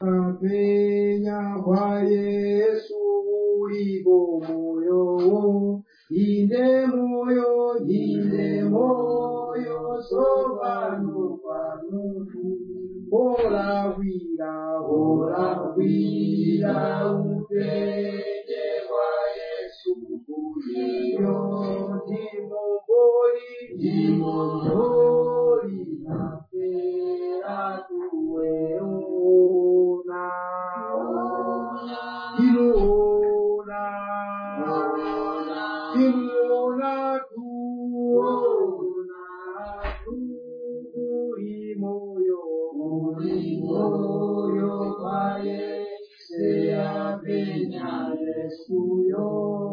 Penya kwa Yesu ulipo moyo, inde moyo sopano panutu, ora wira upende kwa Yesu uliyo, dimombori na pera tuweona. Moyo paye sea peña escuyo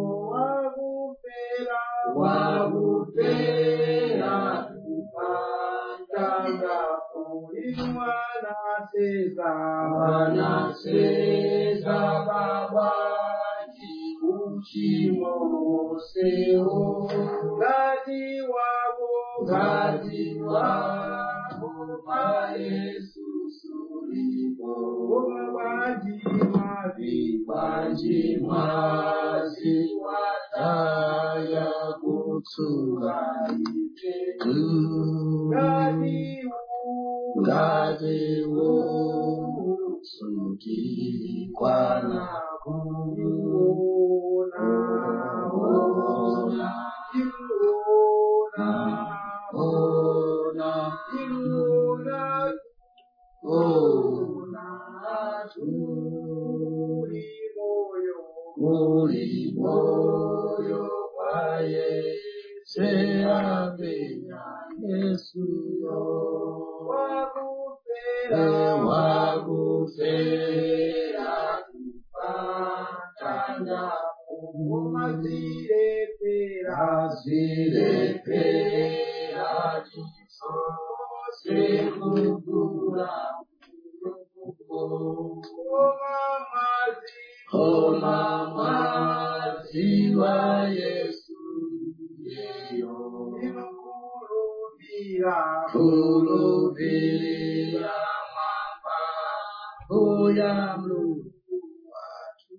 wagupera tupandanga ulimwana seza baba uchimo seo gati wabo pa Yesu sulipo Wajima wataya kutunga Gadi usuki kwana kuona Uli moyo paye sea peña Yesu yo wagufera tupatanga azirepera jiso sekugura Mama ziwa Yesu yeyo Kulubira mamba Uya mluku watu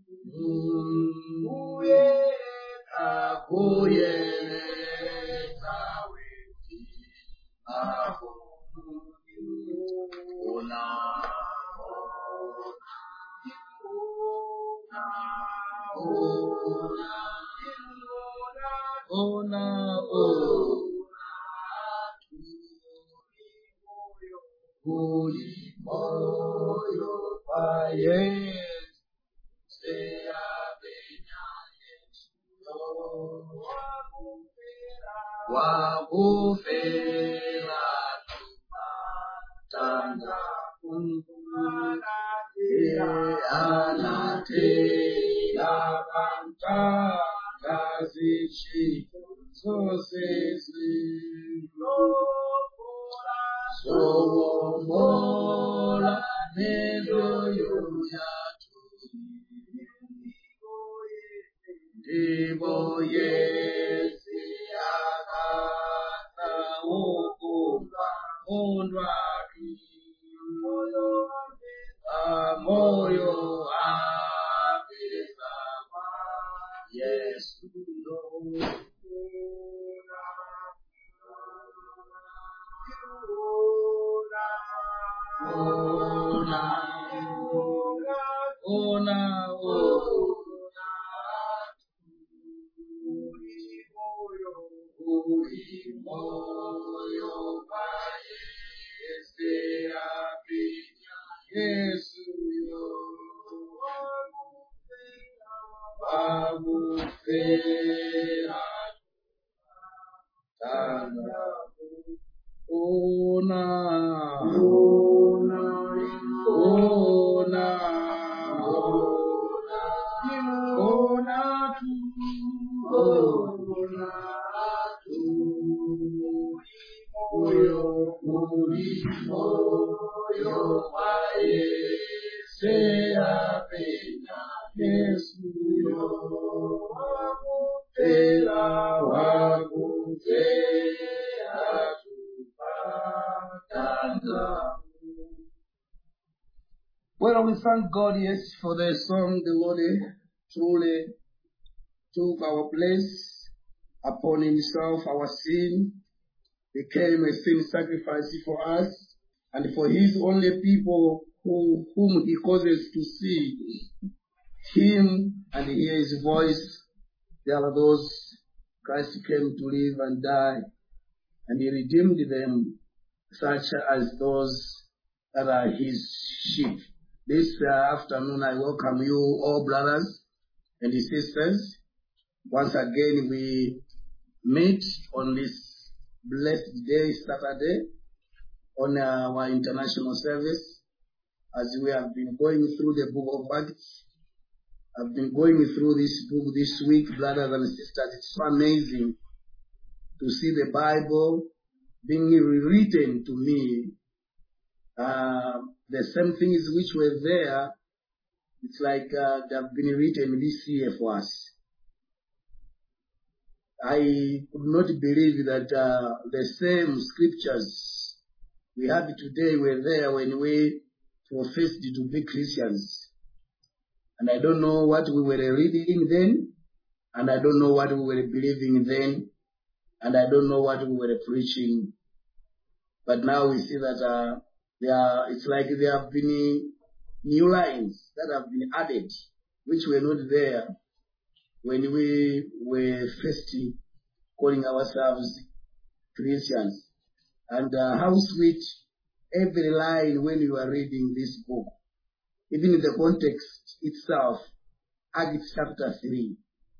Kuyeleta weti Aho Uli moyo paye sea peña Yesu wagufera tupatanga anatera panta kazichi sosesi somola nedo yoyatu Diboyesi akata ukumba undwari moyo abisama Yesu moyo paye sea peña Yesu yo wagufera tanga ona moyo paye sea peña Yesu yo wagufera tupatanga. Bueno, mis thank God, yes, for the song the Lord truly took our place upon himself, our sin, became a sin sacrifice for us, and for his only people whom he causes to see him and hear his voice. There are those Christ came to live and die, and he redeemed them, such as those that are his sheep. This afternoon I welcome you all brothers and sisters. Once again we meet on this blessed day, Saturday, on our international service, as we have been going through the book of Acts. I've been going through this book this week, brothers and sisters. It's so amazing to see the Bible being rewritten to me. The same things which were there, it's like they have been written this year for us. I could not believe that the same scriptures we have today were there when we professed to be Christians. And I don't know what we were reading then, and I don't know what we were believing then, and I don't know what we were preaching. But now we see that it's like there have been new lines that have been added, which were not there when we were first calling ourselves Christians. And how sweet every line when you are reading this book, even in the context itself. Acts chapter 3.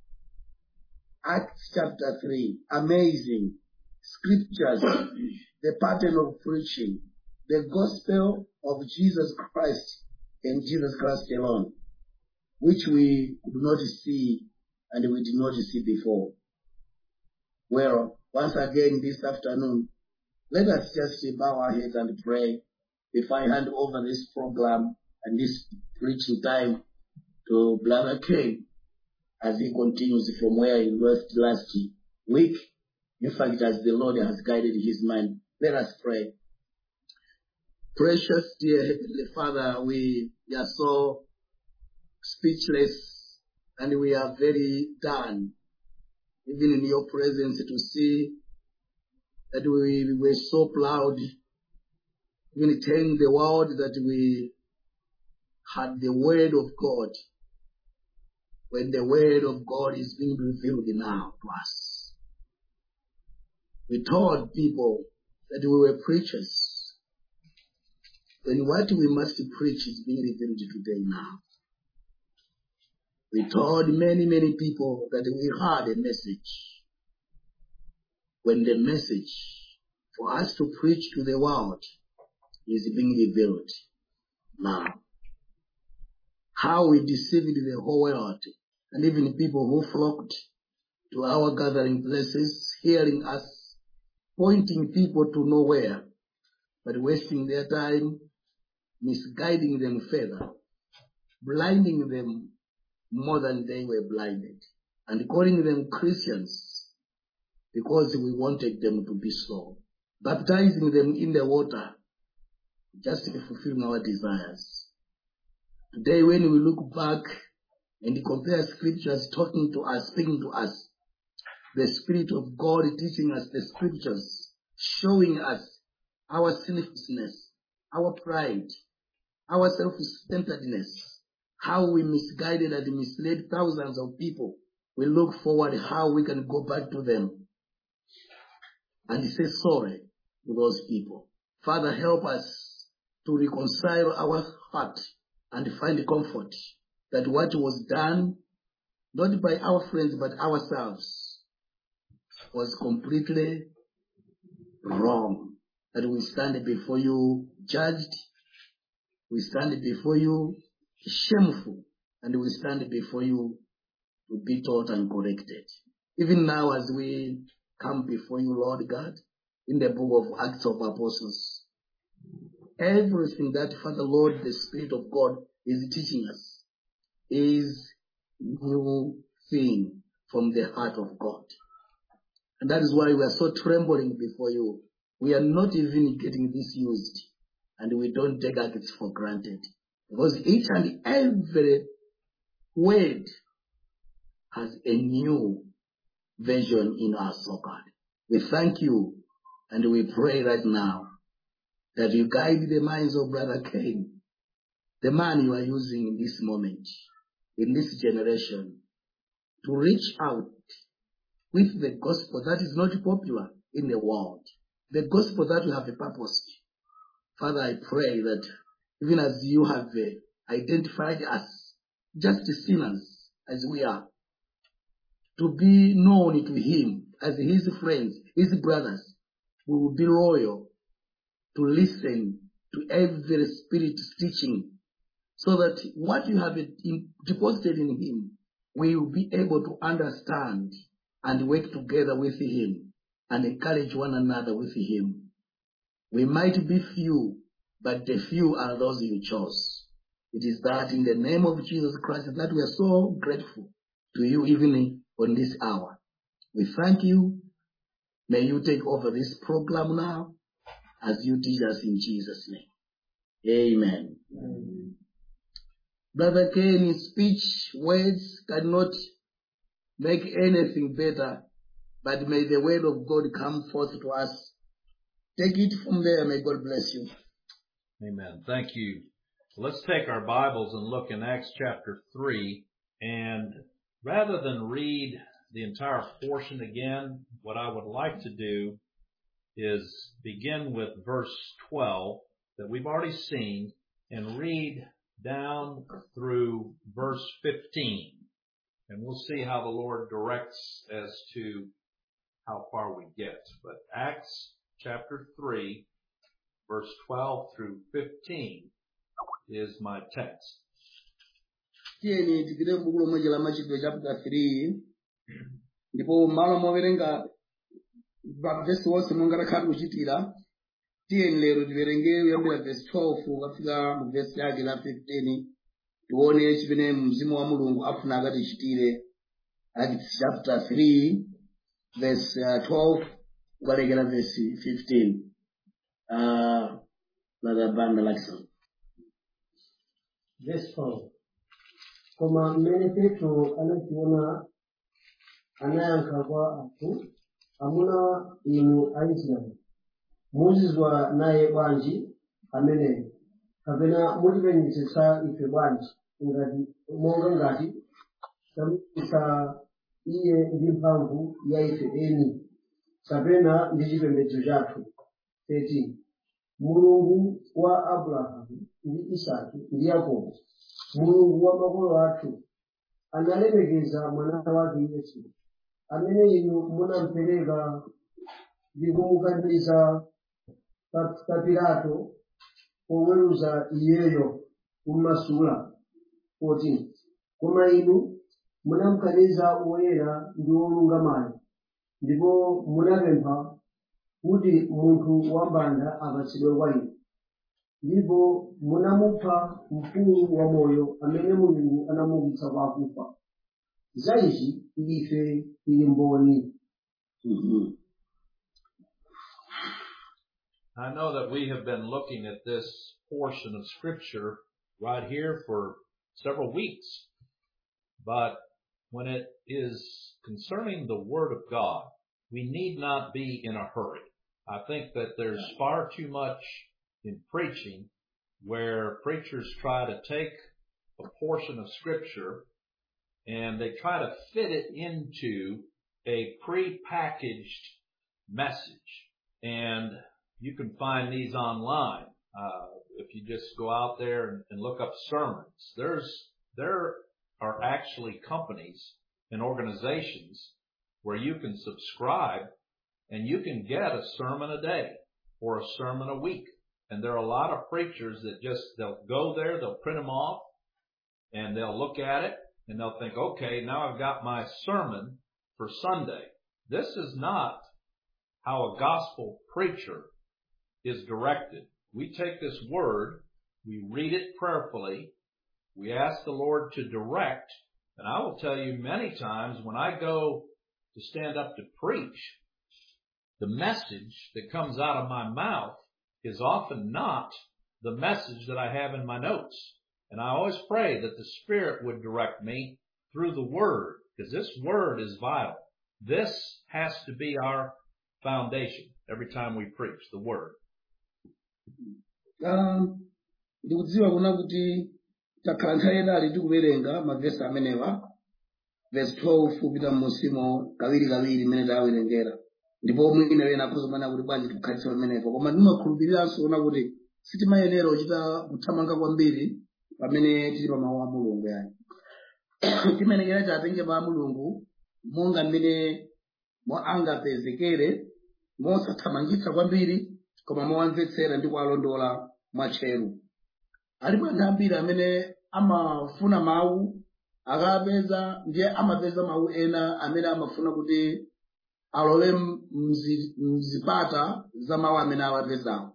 Acts chapter 3. Amazing. Scriptures, the pattern of preaching, the gospel of Jesus Christ and Jesus Christ alone, which we could not see and we did not see before. Well, once again this afternoon, let us just bow our heads and pray before I hand over this program and this preaching time to Brother King as he continues from where he left last week. In fact, as the Lord has guided his mind, let us pray. Precious dear Heavenly Father, we are so speechless and we are very done, even in your presence, to see that we were so proud, even telling the world that we had the Word of God, when the Word of God is being revealed now to us. We told people that we were preachers, when what we must preach is being revealed today now. We told many, many people that we had a message, when the message for us to preach to the world is being revealed now. How we deceived the whole world, and even people who flocked to our gathering places, hearing us, pointing people to nowhere, but wasting their time, misguiding them further, blinding them more than they were blinded, and calling them Christians because we wanted them to be so, baptizing them in the water just to fulfill our desires. Today, when we look back and compare scriptures talking to us, speaking to us, the Spirit of God teaching us the scriptures, showing us our sinfulness, our pride, our self-centeredness, how we misguided and misled thousands of people. We look forward how we can go back to them and say sorry to those people. Father, help us to reconcile our heart and find comfort that what was done, not by our friends but ourselves, was completely wrong. That we stand before you judged, we stand before you shameful, and we stand before you to be taught and corrected. Even now as we come before you, Lord God, in the book of Acts of Apostles, everything that, Father Lord, the Spirit of God is teaching us is new thing from the heart of God. And that is why we are so trembling before you. We are not even getting this used, and we don't take it for granted. Because each and every word has a new version in us, oh God. We thank you and we pray right now that you guide the minds of Brother Cain, the man you are using in this moment, in this generation, to reach out with the gospel that is not popular in the world, the gospel that you have a purpose. Father, I pray that even as you have identified us, just sinners as we are, to be known to him as his friends, his brothers, we will be loyal to listen to every spirit's teaching, so that what you have deposited in him, we will be able to understand and work together with him and encourage one another with him. We might be few, but the few are those you chose. It is that in the name of Jesus Christ that we are so grateful to you even on this hour. We thank you. May you take over this program now as you teach us in Jesus' name. Amen. Amen. Brother Cain's speech, words cannot make anything better, but may the word of God come forth to us. Take it from there. May God bless you. Amen. Thank you. Let's take our Bibles and look in Acts chapter 3. And rather than read the entire portion again, what I would like to do is begin with verse 12 that we've already seen and read down through verse 15. And we'll see how the Lord directs as to how far we get. But Acts chapter 3, verse 12 through 15 is my text. Tiyeni tipite m'buku lomwe la Machitidwe chapter 3, ndipo malo mowerenga vesi wonse monga takhala kuchitira. Tiyeni lero tiverenge kuyambira verse 12 kufika mu verse yake la 15, tione chimene mzimu wa Mulungu afuna akatichitire. Acts chapter 3, verse 12 kukalekera verse 15. Brother Banda Lakson. Verse 12. Koma mmene Petro anachiona anayankha kwa anthu, amuna inu Aisraeli, muzizwa naye bwanji ameneyo, kapena mutipenyetsetsa ife bwanji monga ngati tamuyesa iye ndi mphamvu ya ife eni, kapena ndi chipembedzo chathu. 13. Mulungu wa Abrahamu ndi Isaki ndi Yakobo, Mulungu wa makolo athu, analemekeza mwana wake Yesu, amene inu munamupereka ndi kumukaniza pa Pilato poweruza iyeyo kummasula. 14. Koma inu munamukaniza woyera ndi wolungamayo, ndipo munapempha kuti munthu wambanda apatsidwe kwa inu, ndipo munamupha mkulu wa moyo amene Mulungu anamuukitsa kwa akufa. Za izi ife tili mboni. I know that we have been looking at this portion of Scripture right here for several weeks, but when it is concerning the Word of God, we need not be in a hurry. I think that there's far too much in preaching where preachers try to take a portion of Scripture and they try to fit it into a pre-packaged message. And you can find these online. If you just go out there and look up sermons, there are actually companies and organizations where you can subscribe and you can get a sermon a day or a sermon a week. And there are a lot of preachers that they'll go there, they'll print them off, and they'll look at it, and they'll think, okay, now I've got my sermon for Sunday. This is not how a gospel preacher is directed. We take this word, we read it prayerfully, we ask the Lord to direct, and I will tell you many times when I go to stand up to preach, the message that comes out of my mouth is often not the message that I have in my notes. And I always pray that the Spirit would direct me through the Word, because this Word is vital. This has to be our foundation every time we preach the Word. Ndikudziwa kuna kuti takhala nthawi yayitali tikuwerenga mavesi amenewa, verse 12 kupita m'musimo kawiri mmene tawerengera, ndipo mwina wena akhoza kumana kuti bwanji tikukhalitsa pamenepo, koma ndimakhulupiriranso kuona kuti sitimayenera kuchita kuthamanga kwambiri pamene tili pa mawu a Mulungu. Yani timenekera tatenge mawu a Mulungu monga mmene angapezekere, mosathamangitsa kwambiri, koma mowamvetsera ndi kuwalondola mwatcheru. Alipo anthu ambiri amene amafuna mawu akapeza ndiye amapeza mawu ena amene amafuna kuti alole mzipata za mawu amene awapezawo.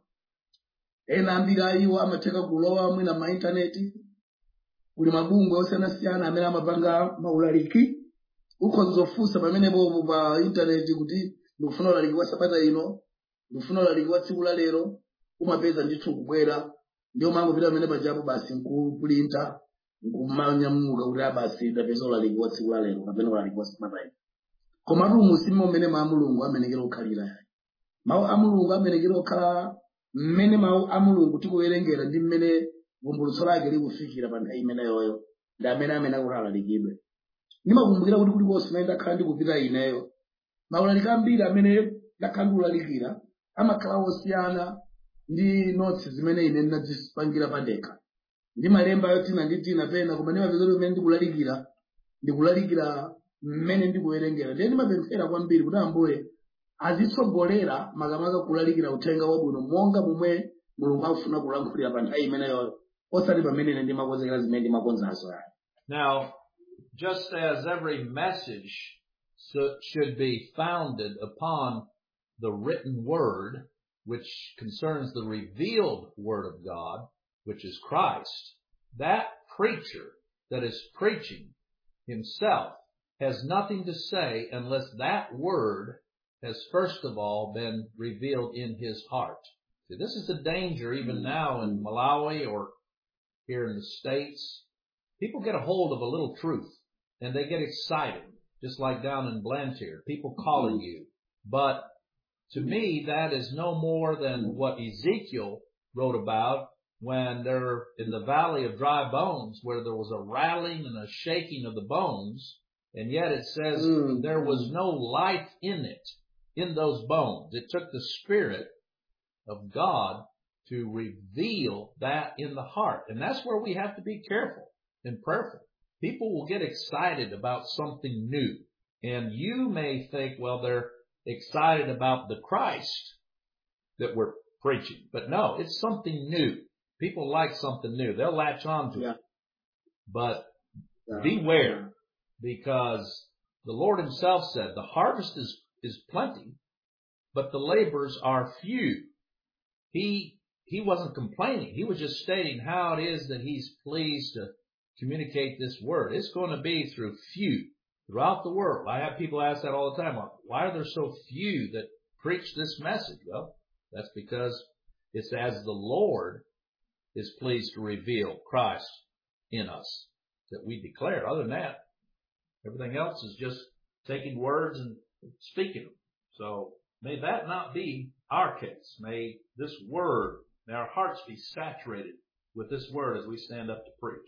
Ena ambiri a iwo amatheka kulowa mwina ma intaneti, kuli mabungwe osiyanasiyana amene amapanga maulaliki. Ukhoza kufunsa pamenepo pa intaneti kuti ndikufuna ulaliki wa sabata ino, ndikufuna ulaliki wa tsiku la lero, umapeza ndithu kubwera, ndio mangopita pamene pajapo basi nkupulinta nkumanyamuka kuti basi ndapeza ulaliki wa tsiku la lero kapena ulaliki wa sabata ino. Komatu musimo mmene mawu a Mulungu amenekera kukhalira. Mawu a Mulungu amenekera kukhala mmene mawu a Mulungu tikuwerengera ndi mmene vumbulutso lake likufikira pa nthawi imeneyoyo, ndi amene akulalikidwe. Ndimakumbukira kuti kulikonse kumene ndakhala ndikupita ineyo, maulaliki ambiri amene ndakhala ndikulalikira amakhala osiyana ndi notes zimene ine ndinazipangira pandekha. Ndi malemba yotina ndi tina pena, koma ndimapeza kuti mmene ndikulalikira mmene ndikuwerengera. Ndiye ndimapemphera kwambiri kuti Ambuye azitsogolera makamaka kulalikira uthenga wabwino monga momwe Mulungu akufuna kulankhulira pa nthawi imeneyo, osati pamene ine ndimakonzekera zimene ndimakonzazo. Now, just as every message should be founded upon the written word, which concerns the revealed word of God, which is Christ, that preacher that is preaching himself has nothing to say unless that word has first of all been revealed in his heart. See, this is the danger even now in Malawi or here in the States. People get a hold of a little truth and they get excited, just like down in Blantyre, people calling you. But to me, that is no more than what Ezekiel wrote about when they're in the valley of dry bones, where there was a rattling and a shaking of the bones, and yet it says there was no life in it, in those bones. It took the Spirit of God to reveal that in the heart. And that's where we have to be careful and prayerful. People will get excited about something new. And you may think, well, they're excited about the Christ that we're preaching. But no, it's something new. People like something new. They'll latch on to it. But beware, because the Lord himself said the harvest is plenty, but the laborers are few. He wasn't complaining. He was just stating how it is that he's pleased to communicate this word. It's going to be through few throughout the world. I have people ask that all the time. Why are there so few that preach this message? Well, that's because it's as the Lord is pleased to reveal Christ in us that we declare. Other than that, everything else is just taking words and speaking them. So may that not be our case. May this word, may our hearts be saturated with this word as we stand up to preach.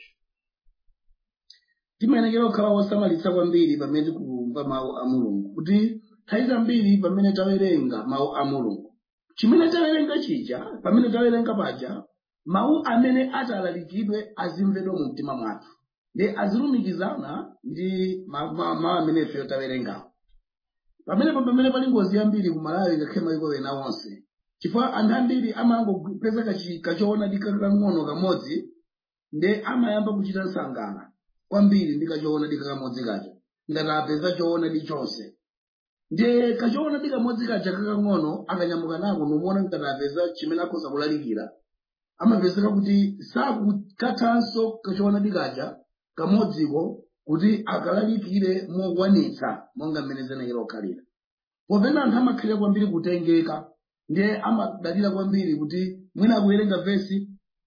Timenekera kukhala osamalitsa kwambiri pamene tikumva mawu a Mulungu, kuti nthawi zambiri pamene tawerenga mawu a Mulungu, chimene tawerenga chija, pamene tawerenga paja, mawu amene atalalikidwe azimvedwa mu mtima mwathu, ndi azilumikizana ndi mawu amene ife tawerengawo. Pamene pali ngozi yambiri ku Malawi ngakhale mayiko ena onse, chifukwa anthu ambiri amangopeza kachoona ndi kakang'ono kamodzi, ndi amayamba kuchita nsangala kwambiri ndi kachoona ndi kamodzi kacha, ngati apeza choona ndi chonse. Ndiye kachoona ndi kamodzi kacha kakang'ono akanyamuka nako nomuona ngati apeza chimene akhoza kulalikira, amapezeka kuti sakukathanso kachoona ndi kacha kamodziko kuti akalalikire mokwanitsa monga mmene zenekera kukhalira. Popeza anthu amakhalira kwambiri kutengeka, ndiye amadalira kwambiri kuti mwina akuwerenga vesi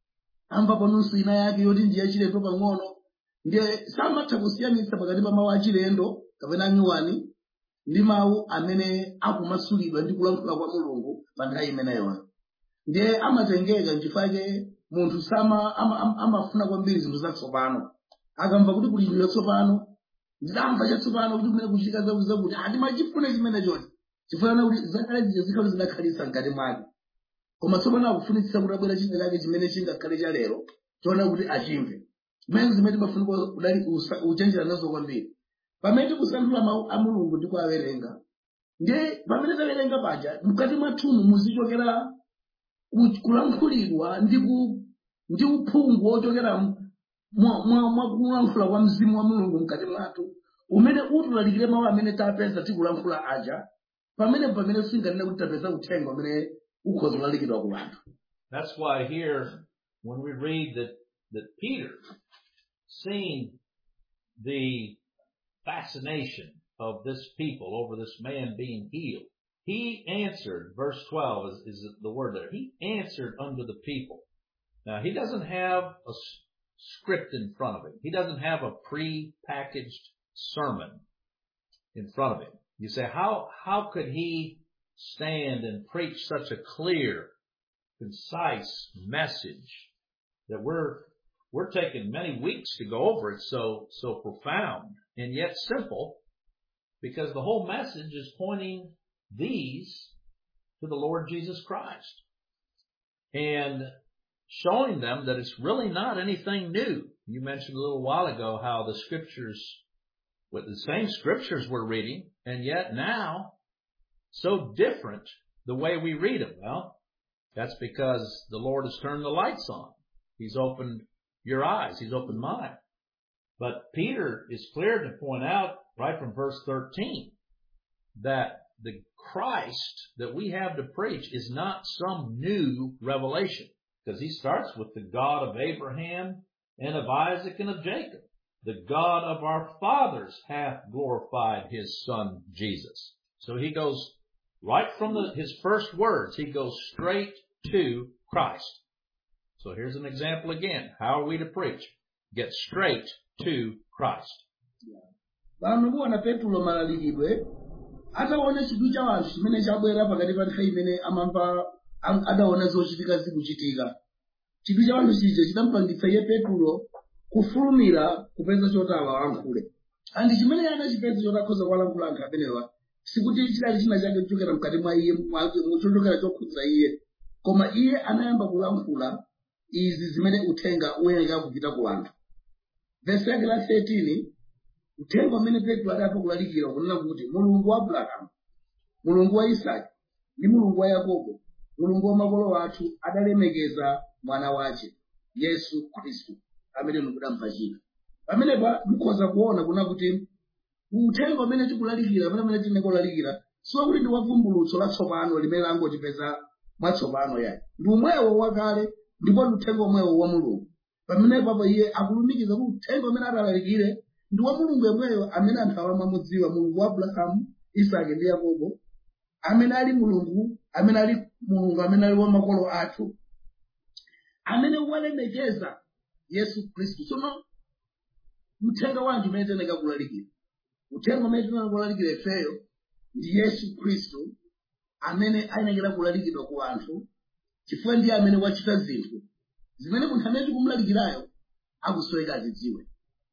amva panunso ina yake yoti ndi yachilendo pang'ono, ndiye samatha kusiyanitsa pakati pa mawu achilendo kapena anyuwani ndi mawu amene akumasulidwa ndi kulankhula kwa Mulungu pa nthawi imeneyo. Ndiye amatengeka nchifake munthu amafuna kwambiri zinthu zatsopano. Akamva kuti kuli chinthu chatsopano, ndidamva chatsopano kuti kumene kuchitika zakuti ndimachifuna chimene choti chifuna kuti zakale zikhale zidakhalitsa mkati mwake. Koma tsopano akufunitsitsa kuti abwera china chake chimene chingakhale cha lero choona kuti achimve. Zimene zimene timafunika kudali uchenjera nazo kwambiri. Pamene tikusanthula mawu a Mulungu ndi kuwawerenga, ndiye pamene tawerenga paja mkati mwathumu muzichokera kulankhulidwa ndi uphungu wochokera mwakulankhula kwa Mzimu wa Mulungu mkati mwathu, umene utulalikire mawu amene tapeza tikulankhula aja, pamene singanena kuti tapeza uthenga umene ukhoza kulalikidwa ku anthu. That's why here, when we read that Peter, seeing the fascination of this people over this man being healed, he answered, verse 12 is the word there, he answered unto the people. Now, he doesn't have a script in front of him. He doesn't have a pre-packaged sermon in front of him. You say, how could he stand and preach such a clear, concise message that we're taking many weeks to go over it, so profound and yet simple, because the whole message is pointing these to the Lord Jesus Christ and showing them that it's really not anything new. You mentioned a little while ago how the scriptures, with the same scriptures we're reading, and yet now so different the way we read them. Well, that's because the Lord has turned the lights on. He's opened your eyes. He's opened mine. But Peter is clear to point out right from verse 13 that the Christ that we have to preach is not some new revelation, because he starts with the God of Abraham and of Isaac and of Jacob. The God of our fathers hath glorified his Son Jesus. So he goes right from his first words, he goes straight to Christ. So here's an example again. How are we to preach? Get straight to Christ. Vanhu vona Petro malalikidwe ataona chidwi cha wanthu chimene chabwera pakati pa nthawi imene amamva adaona zochitika zikuchitika. Chidwi cha wanthu chija chidamupangitsa iye Petro kufulumira kupeza chotala alankhule. Andi chimene anachipeza chotakhoza kuwalankhula anthu amenewa sikuti chidali china chake kuchokera mkati mwa iye chochokera chokhudza iye, koma iye anayamba kulankhula izi zimene uthenga uyenera kupita ku anthu. Verse yake la 13, uthenga umene Petro adayamba kulalikira kunena kuti Mulungu wa Abrahamu, Mulungu wa Isaki ndi Mulungu wa Yakobo, Mulungu wa makolo athu adalemekeza mwana wace Yesu Khristu amene mukudamupachika. Pamenepa mukhoza kuona kuna kuti uthenga umene tikulalikira pamene tinekolalikira siwa kuti ndi wavumbulutso latsopano limene langotipeza mwatsopano yake. Ndi umwewo wakale ndipo uthenga umwewo wa Mulungu. Pamenepa iye akulumikiza kuti uthenga umene adalalikire ndi wa Mulungu yemweyo amene anthu amamudziwa, Mulungu wa Abrahamu, Isaki ndi Yakobo, amene ali Mulungu, amene ali wa makolo athu, amene walemekeza Yesu Khristu. Tsono uthenga wanji umene teneka kulalikira, uthenga umene teneka kulalikira ifeyo ndi Yesu Khristu amene ayenekera kulalikidwa ku anthu, chifukwa ndiye amene wachita zinthu zimene munthu amene tikumulalikirayo akusoweka azidziwe.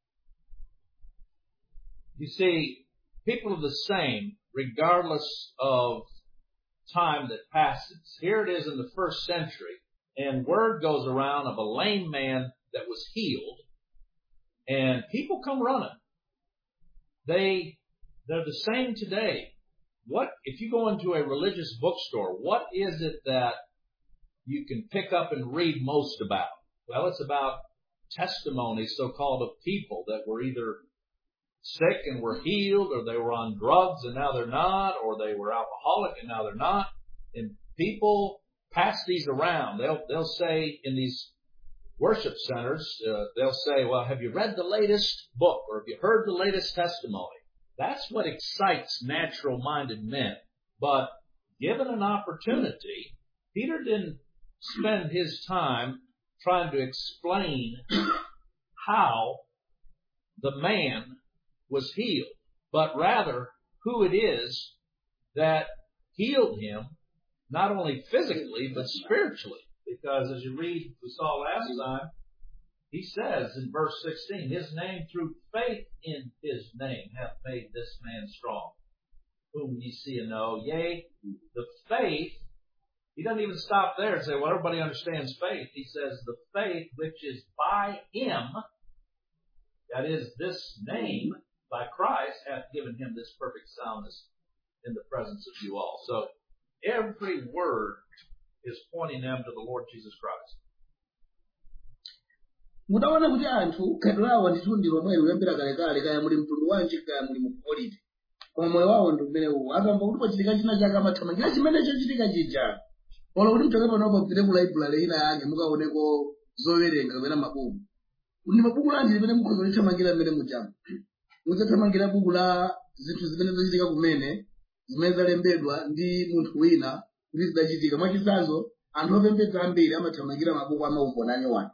You see, people are the same regardless of time that passes. Here it is in the first century, and word goes around of a lame man that was healed, and people come running. They're the same today. What if you go into a religious bookstore, what is it that you can pick up and read most about? Well, it's about testimonies, so-called, of people that were either sick and were healed, or they were on drugs and now they're not, or they were alcoholic and now they're not. And people pass these around. They'll say in these worship centers, they'll say, well, have you read the latest book, or have you heard the latest testimony? That's what excites natural-minded men. But given an opportunity, Peter didn't spend his time trying to explain how the man was healed, but rather who it is that healed him, not only physically, but spiritually. Because as you read, we saw last time, he says in verse 16, his name through faith in his name hath made this man strong, whom ye see and know. Yea, the faith, he doesn't even stop there and say, well, everybody understands faith. He says, the faith which is by him, that is this name, by Christ, hath given him this perfect soundness in the presence of you all. So every word is pointing them to the Lord Jesus Christ. Mudawana kuti anthu khalidwe lawo ndithu ndi lomwe kuyambira kalekale, kaya muli mtundu wanji, kaya muli mupoliti, koma moyo wawo ndi umene uwu. Akamva kuti pachitika china chake amathamangira chimene chochitika chija. Ola kuti mchoke panopa mpite ku library ina yake mukaoneko zowerenga kapena mabuku. Ndi mabuku lanji limene mukhoza kulithamangira mmene mujamo. Mudzathamangira buku la zinthu zimene zachitika kumene, zimene zalembedwa ndi munthu wina kuti zidachitika. Mwachitsanzo, anthu opembedza ambiri amathamangira mabuku amaumboni anyowani.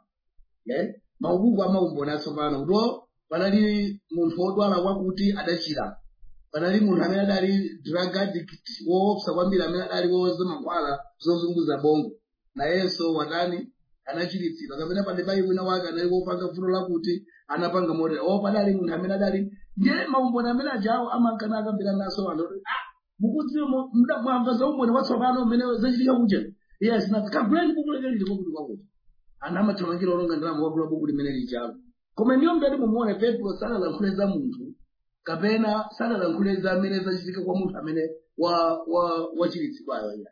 Mabuku amaumboni atsopano kuti panali munthu wodwala kwakuti adachira, panali munthu amene adali drug addict woopsa kwambiri, amene adali woza mankhwala zozunguza bongo, nayenso watani anachiritsidwa. Kapena panali wina wake anali wopanga vuto lakuti anapanga motere. Padali munthu amene adali ndiye maumboni amene ajawo amankana akambira naso anthu kuti mukudziwa mwamva za umboni watsopano umene zachitika kuja. Yes, kaguleni buku lake lilipo kuti kwakuti ana amathamangira olonga ndalama kwagula buku limene lijalo. Koma ndiyo mbedi mumuone Petro sanalankhule za munthu, kapena sanalankhule za amene zachitika kwa munthu amene wachiritsidwayo.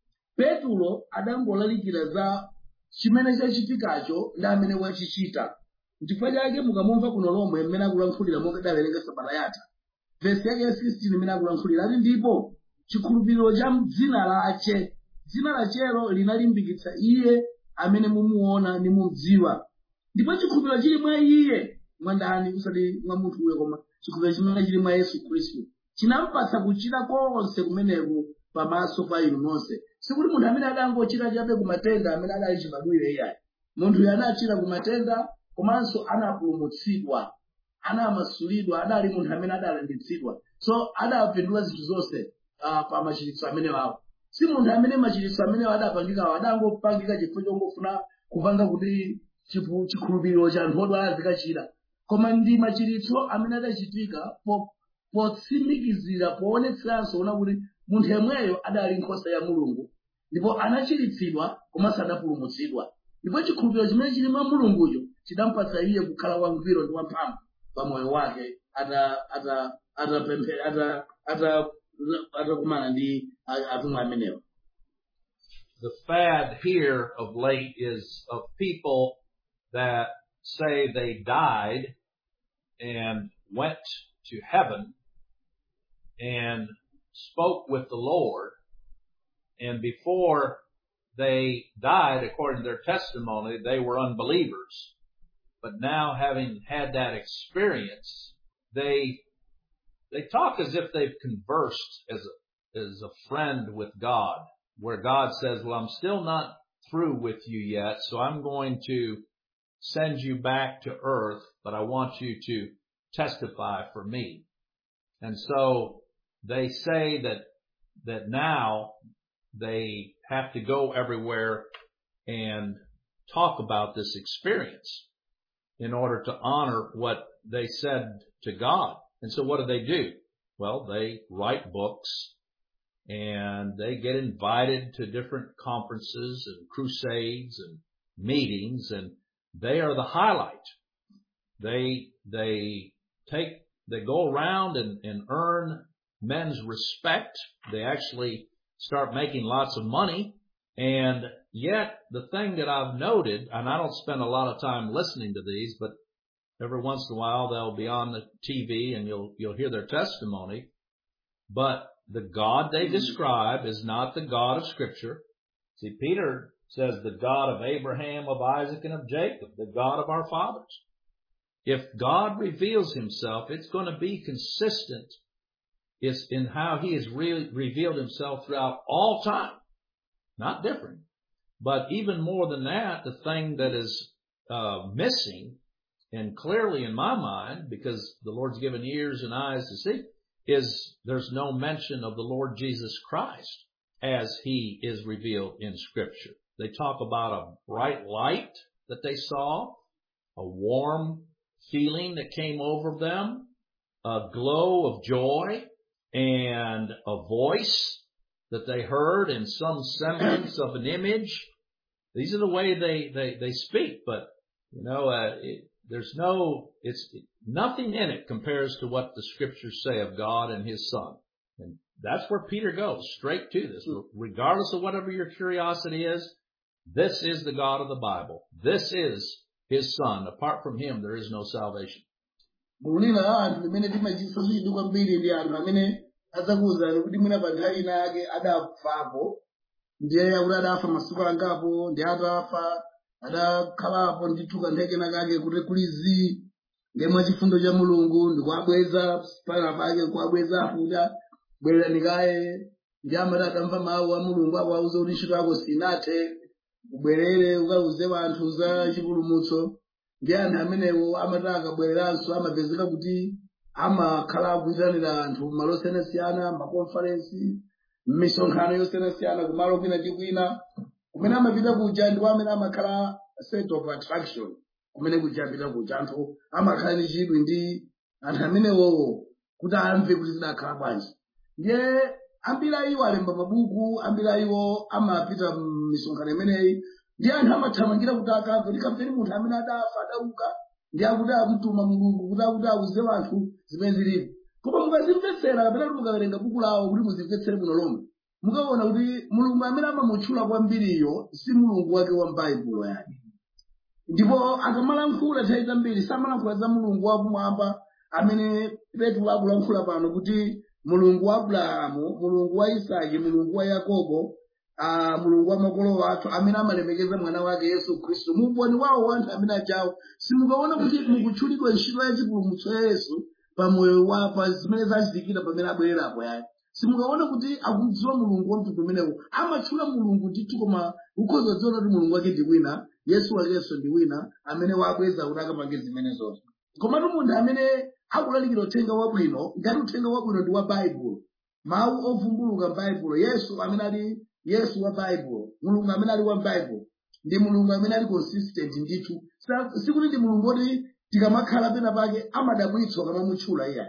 Petro adangolalikira za chimene chachitikacho ndi amene wachichita. Chifukwa chake mukamumva kuno lomwe mmene akulankhulira monga dawerenga sabata yatha, vesi yake 16 imene akulankhulira ati ndipo chikhulupiriro cha dzina lache, dzina lachelo linalimbikitsa iye amene mumuona ndi mumudziwa. Ndipo chikhulupiriro chili mwa iye, mwandani usati mwa munthu uyo, koma chikhulupiriro chimene chili mwa Yesu Khristu chinampatsa kuchira konse kumeneku pamaso pa inu nonse. Sikuti munthu amene adangochira chabe ku matenda amene adali chibadwire iyayi. Munthu anachira ku matenda komanso anapulumutsidwa, anamasulidwa, adali munthu amene adalanditsidwa. So adapindula zinthu zonse pa machiritso amene wawo. Si munthu amene machiritso amene adapangika adangopangika chifukwa chongofuna kupanga kuti chikhulupiriro cha anthu odwala zikachira. Koma ndi machiritso amene adachitika potsimikizira, poonetseranso ona kuti munthu yemweyo adali nkhosa ya Mulungu, ndipo anachiritsidwa komanso adapulumutsidwa. Ndipo chikhulupiriro chimene chili mwa Mulunguyo chidampatsa iye kukhala wangwiro ndi wamphamvu pa moyo wake atakumana ndi atumwi amenewo. The fad here of late is of people that say they died and went to heaven and spoke with the Lord, and before they died, according to their testimony, they were unbelievers. But now, having had that experience, they talk as if they've conversed as a friend with God, where God says, well, I'm still not through with you yet, so I'm going to send you back to earth, but I want you to testify for me. And so they say that now they have to go everywhere and talk about this experience in order to honor what they said to God. And so what do? Well, they write books and they get invited to different conferences and crusades and meetings, and they are the highlight. They go around and earn men's respect. They actually start making lots of money. And yet the thing that I've noted, and I don't spend a lot of time listening to these, but every once in a while they'll be on the TV and you'll hear their testimony. But the God they describe is not the God of Scripture. See, Peter says the God of Abraham, of Isaac, and of Jacob, the God of our fathers. If God reveals himself, it's going to be consistent in how he has revealed himself throughout all time. Not different. But even more than that, the thing that is missing, and clearly in my mind, because the Lord's given ears and eyes to see, is there's no mention of the Lord Jesus Christ as he is revealed in Scripture. They talk about a bright light that they saw, a warm feeling that came over them, a glow of joy, and a voice that they heard in some semblance of an image. These are the way they speak, but there's nothing in it compares to what the Scriptures say of God and His Son. And that's where Peter goes, straight to this. Regardless of whatever your curiosity is, this is the God of the Bible. This is His Son. Apart from Him, there is no salvation. mulina anthu limene timachisa kwambiri ndi anthu amene adzakuwuzani kuti mwina pa nthawi inake adafapo, ndiye akuti adafa masiku angapo, ndi atafa adakhalapo ndithu kantheke nakake kuti kulizi ndiye mwachifundo cha Mulungu ndikuabweza pala pake kuabwezapo kuti bwerani kaye, ndi amati adamva mawu a Mulungu akuwauza kuti ntchito yako sinathe, ubwerere ukauze anthu za chipulumutso. Ndi anthu amenewo amati akabwereranso amapezeka kuti amakhala akuyitanira anthu malo osiyanasiyana, makonferensi, m'misonkhano yosiyanasiyana, kumalo kwina ndi kwina, kumene amapita kuja ndi amene amakhala set of attraction, kumene kuja apita kuja anthu amakhala ndi chidwi ndi anthu amenewowo kuti amve kuti zidakhala bwanji. Ndiye ambiri a iwo alemba mabuku, ambiri a iwo amapita m'misonkhano imeneyi, ndi anthu amathamangira kuti akamve kuti kamveni munthu amene adafa adauka, ndi akuti akutuma Mulungu kuti akuti akuze anthu zimene zilipo. Koma mukazimvetsera kapena kuti mukawerenga buku lawo kuti muzimvetsere bwino lomwe, mukaona kuti Mulungu amene amamutchula kwambiriyo si Mulungu wake wa m'Baibulo yake. Ndipo akamalankhula nthawi zambiri samalankhula za Mulungu wakumwamba amene Petro akulankhula pano kuti Mulungu wa Abrahamu, Mulungu wa Isaki, Mulungu wa Yakobo, Mulungu wa makolo athu amene amalemekeza mwana wake Yesu Khristu. Mumboni wawo anthu amene ajawo simukaona kuti mukutchulidwa ntchito ya chipulumutso ya Yesu pamoyo wa pa zimene zachitikira pamene abwererapo yayi. Simukaona kuti akudziwa Mulungu wa mtundu umenewo. Amatchula Mulungu ndithu, koma ukhoza kudziona kuti Mulungu wake ndi wina, Yesu wakenso ndi wina amene wabweza kuti akapange zimene zonse. Komatu munthu amene akulalikira uthenga wabwino, ngati uthenga wabwino ndi wa Baibulo, mawu ovumbuluka m'Baibulo, Yesu amene ali Yesu wa Baibulo, Mulungu amene ali wa Baibulo, ndi Mulungu amene ali consistent ndithu. Sikuti ndi Mulungu oti tikamakhala pena pake amadabwitsa kamamutchula iye.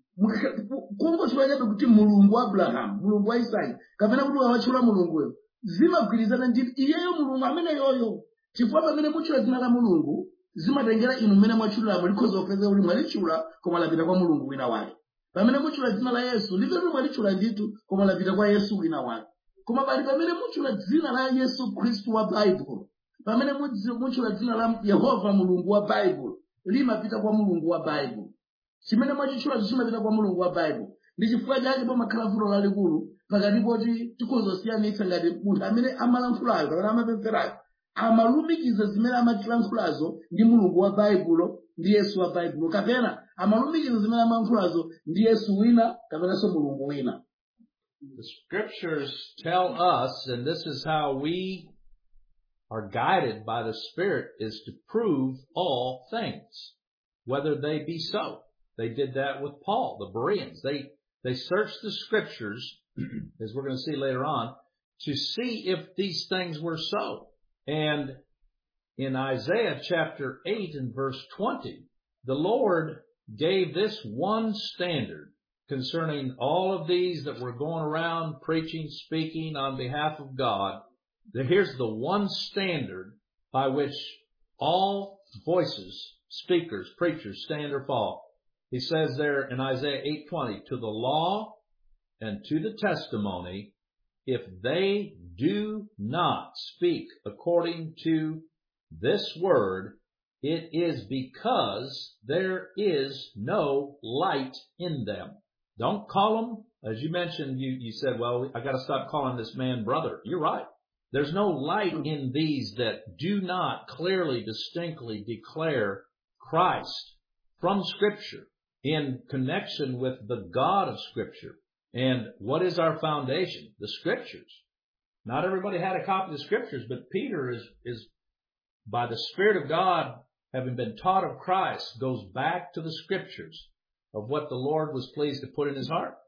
Kungotchula chabe kuti Mulungu wa Abrahamu, Mulungu wa Isaki, kapena kuti wawatchula Mulunguyo, zimagwirizana ndi iyeyo Mulungu amene yoyo. Chifukwa pamene mutchula dzina la Mulungu, zimatengera inu mmene mwatchuliramo likhoza kupeza kuti mwalitchula koma lapita kwa Mulungu wina wake. Pamene mutchula dzina la Yesu, lifetu mwalitchula ndithu koma lapita kwa Yesu wina wake. Koma pali pamene mutchula dzina la Yesu Khristu wa Baibulo, pamene mutchula dzina la Yehova Mulungu wa Baibulo, limapita kwa Mulungu wa Baibulo. Chimene mwachitchula chimapita kwa Mulungu wa Baibulo. Ndi chifukwa chake pamakhala vuto lalikulu pakati poti tikhoza kusiyana ngati munthu amene amalankhulayo kapena amapempherayo amalumikiza zimene amalankhulazo ndi Mulungu wa Baibulo ndi Yesu wa Baibulo, kapena amalumikiza zimene amalankhulazo ndi Yesu wina kapenanso Mulungu wina. The Scriptures tell us, and this is how we are guided by the Spirit, is to prove all things, whether they be so. They did that with Paul, the Bereans. They searched the Scriptures, as we're going to see later on, to see if these things were so. And in Isaiah chapter 8 and verse 20, the Lord gave this one standard concerning all of these that were going around preaching, speaking on behalf of God. Here's the one standard by which all voices, speakers, preachers stand or fall. He says there in Isaiah 8:20, to the law and to the testimony, if they do not speak according to this word, it is because there is no light in them. Don't call them, as you mentioned, you said, well, I got to stop calling this man brother. You're right. There's no light in these that do not clearly, distinctly declare Christ from Scripture in connection with the God of Scripture. And what is our foundation? The Scriptures. Not everybody had a copy of the scriptures, but Peter is by the Spirit of God, having been taught of Christ, goes back to the scriptures of what the Lord was pleased to put in his heart.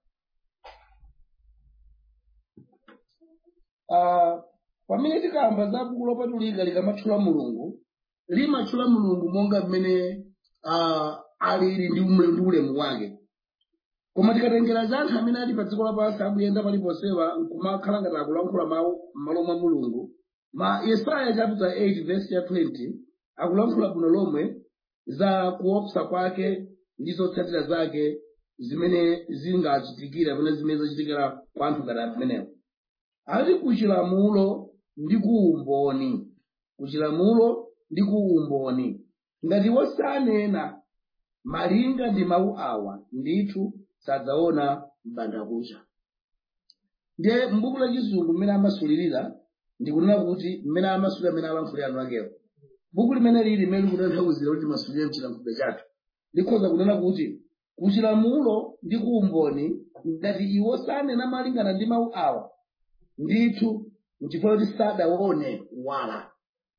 Pamene tikamba za buku lopatulika likamatchula mulungu limatchula mulungu monga mmene alili ndi ulemu wake. Koma tikatengera za anthu amene ali pa dziko lapansi akuyenda paliponsewa nkumakhala ngati akulankhula mawu m'malo mwa mulungu. Yesaya chapter 8 verse ya 20 akulankhula bwino lomwe za kuopsa kwake ndi zotsatira zake zimene zingachitikira pamene zimene zachitikira kwa anthu ngati amenewo. Ali kuchilamulo ndi kuumboni. Kuchilamulo ndi kuumboni. Ngati wosanena malinga ndi mawu awa ndithu sadzaona mbandakucha. Ndiye m'buku la Chizungu mmene amasulirira ndikunena kuti mmene amasulira mmene alankhulira anu akewo. Buku limene lili mmene likutanthauzira kuti masulire mchilankhulo chathu likhoza kunena kuti kuchilamulo ndi kuumboni ngati iwo sanena malingana ndi mawu awa ndithu n'chifukwa kuti sadaone wala.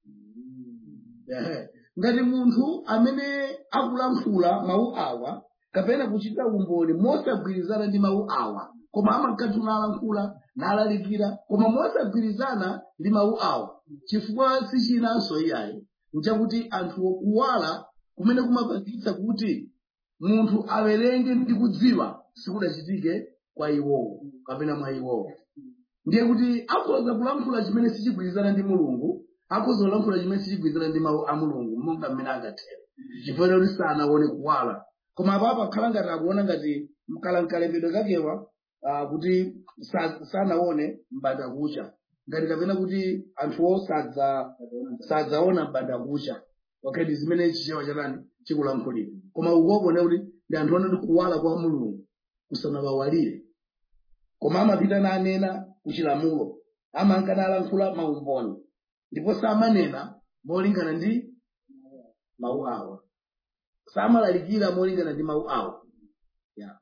Ngati munthu amene akulankhula mawu awa kapena kuchita umboni mosagwirizana ndi mawu awa koma amakatuna alankhula nalalikira koma mosagwirizana ndi mawu awa chifukwa sichinanso iyayi nchakuti anthu kuwala kumene kumapangitsa kuti munthu awerenge ndi kudziwa sikudachitike kwa iwowo kapena mwa iwowo. Ndiye kuti akhoza kulankhula chimene sichigwirizana ndi mulungu akhoza kulankhula chimene sichigwirizana ndi mawu a mulungu monga mmene angathere chifukwa kuti sanaone kuwala. Koma apo akhala ngati akuona ngati mkalembedwe kakewa kuti sanaone mbandakucha ngati kapena kuti anthuwo sadzaona mbandakucha. Okay, zimene chichewa chatani chikulankhulira. Koma ukuona kuti ndi anthu ona ndi kuwala kwa mulungu kusanawawalire. Koma amapita nanena kuchilamulo amankana alankhula maumboni ndipo samanena molingana ndi mawu awa. Samalalikira molingana ndi mawu awa. Yeah.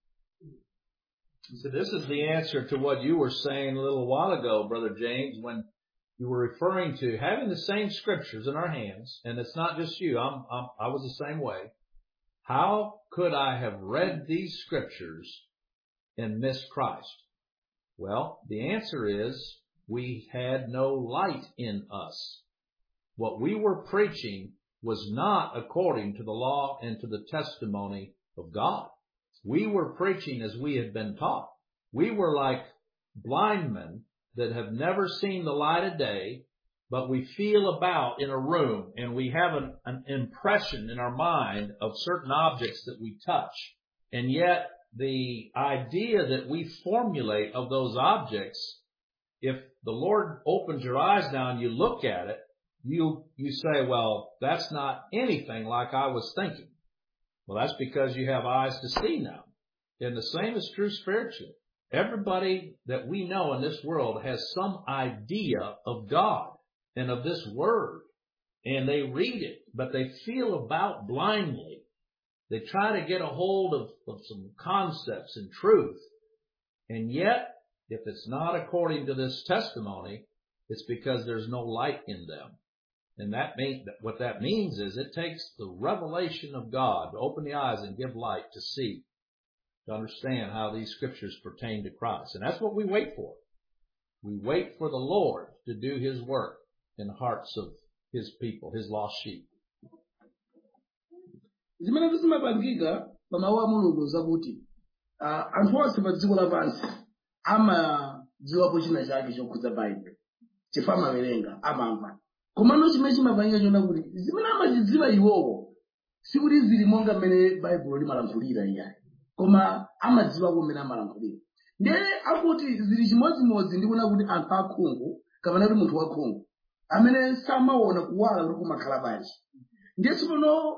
So this is the answer to what you were saying a little while ago, Brother James, when you were referring to having the same scriptures in our hands, and it's not just you. I was the same way. How could I have read these scriptures and missed Christ? Well, the answer is we had no light in us. What we were preaching was not according to the law and to the testimony of God. We were preaching as we had been taught. We were like blind men that have never seen the light of day, but we feel about in a room and we have an impression in our mind of certain objects that we touch. And yet the idea that we formulate of those objects, if the Lord opens your eyes now and you look at it, you say, well, that's not anything like I was thinking. Well, that's because you have eyes to see now. And the same is true spiritually. Everybody that we know in this world has some idea of God and of this word. And they read it, but they feel about blindly. They try to get a hold of some concepts and truth. And yet, if it's not according to this testimony, it's because there's no light in them. And what that means is it takes the revelation of God to open the eyes and give light to see, to understand how these scriptures pertain to Christ. And that's what we wait for. We wait for the Lord to do his work in the hearts of his people, his lost sheep. Zimene zimapangika pa mawu a mulungu zakuti anthu onse pa dziko lapansi amadziwapo china chake chokhudza Baibulo chifukwa amawerenga amamva. Komano chimene chimapangika chona kuti zimene amachidziwa iwowo sikuti zili monga mmene Baibulo limalankhulira iyayi koma amadziwa kumene amalankhulira. Ndiye akuti zili chimodzimodzi ndikuona kuti anthu akhungu kapena kuti munthu wakhungu amene samaona kuwala ndi kumakhala bwanji. Ndiye tsopano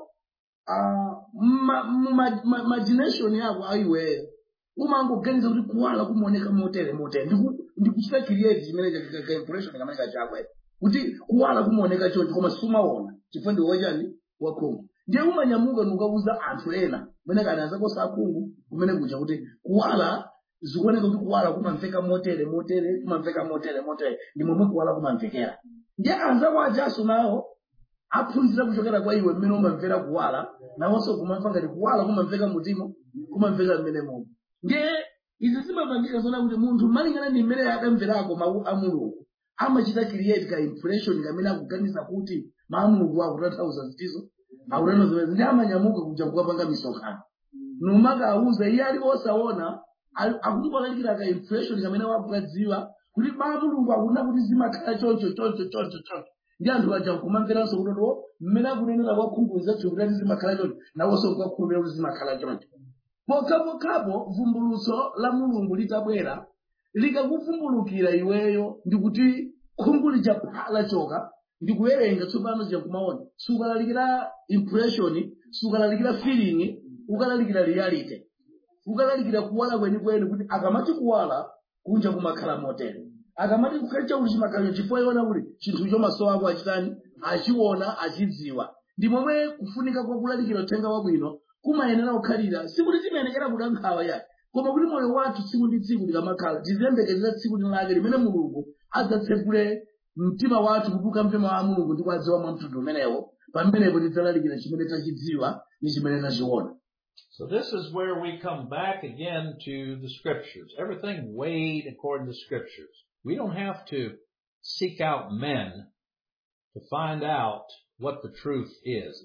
imagination yako aiwe umangoganiza kuti kuwala kumaoneka motere ndikuchita create chimene cha impression kamene kachakwe kuti kuwala kumaoneka choncho koma sumaona chifukwa ndi wachani wakhungu. Ndiye umanyamuka ndikukauza anthu ena mene kana zako sakhungu kumene kuja kuti kuwala zikuoneka kuti kuwala kumamveka motere kumamveka motere ndi momwe kuwala kumamvekera. Ndiye anzako ajaso nawo aphunzira kuchokera kwa iwe mmene umamvera kuwala, nawonso kumamva ngati kuwala kumamveka mtima, kumamveka mmene momwe. Ndiye izi zimapangika zona kuti munthu malingana ndi mmene akamverako mawu a Mulungu amachita create ka impression kamene akuganiza kuti mawu a Mulungu akutanthauza zitizo, akutanthauza ndi amanyamuka kuja kukapanga misonkhano. Nomaka auza iye ali osaona akungolalikira ka impression kamene wakukadziwa kuti mawu a Mulungu akuna kuti zimakhala choncho. Ndi anthu aja kumamveranso kuti mmene akunenera kwakhumbuza kuti zimakhala choncho, nawonso kukakhulupirira kuti zimakhala choncho. Pokapo vumbulutso la Mulungu litabwera likakuvumbulukira iweyo ndikuti khungu lija phala choka ndikuwerenga tsopano zija kumaona, sukalalikira impression, sukalalikira feeling, ukalalikira reality, ukalalikira kuwala kwenikweni kuti akamati kuwala kunja kumakhala motere, akamati kukhalicha kuti chimakhala chifukwa iona kuti chinthucho maso ako achitani achiona achidziwa. Ndi momwe kufunika kwa kulalikira uthenga wabwino kumayenera kukhalira, sikuti timayenekera kudankhawa yake, koma kuti moyo wathu tsiku ndi tsiku likamakhala tiziyembekezera tsiku lake limene Mulungu adzatsekule mtima wathu kuti ukamve mawu a Mulungu ndi kudziwa mwa mtundu umenewo, pamenepo tidzalalikira chimene tachidziwa ndi chimene tachiona. So this is where we come back again to the scriptures. Everything weighed according to scriptures. We don't have to seek out men to find out what the truth is.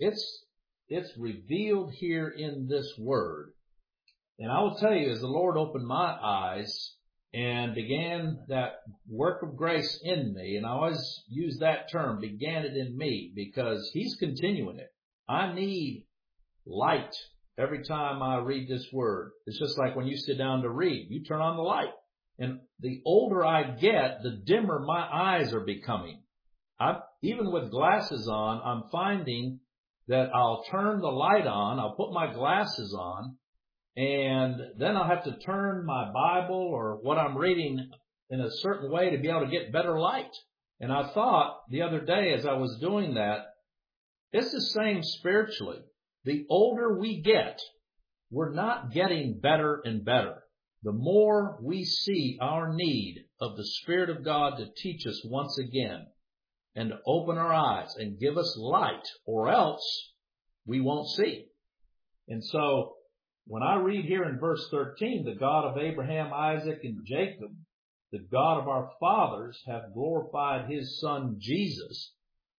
It's revealed here in this word. And I will tell you, as the Lord opened my eyes and began that work of grace in me, and I always use that term, began it in me, because He's continuing it. I need light every time I read this word. It's just like when you sit down to read, you turn on the light. And the older I get, the dimmer my eyes are becoming. Even with glasses on, I'm finding that I'll turn the light on, I'll put my glasses on, and then I'll have to turn my Bible or what I'm reading in a certain way to be able to get better light. And I thought the other day as I was doing that, it's the same spiritually. The older we get, we're not getting better and better. The more we see our need of the Spirit of God to teach us once again and to open our eyes and give us light, or else we won't see. And so when I read here in verse 13, the God of Abraham, Isaac, and Jacob, the God of our fathers, have glorified His Son Jesus,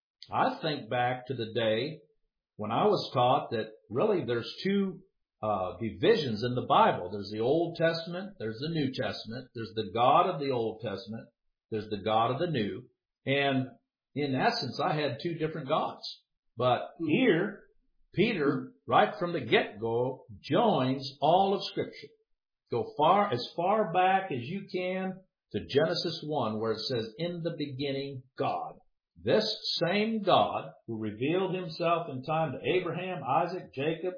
I think back to the day when I was taught that really there's two divisions in the Bible. There's the Old Testament, there's the New Testament, there's the God of the Old Testament, there's the God of the New, and in essence I had two different gods. But here, Peter, right from the get-go, joins all of Scripture. Go as far back as you can to Genesis 1, where it says, in the beginning, God. This same God who revealed Himself in time to Abraham, Isaac, Jacob,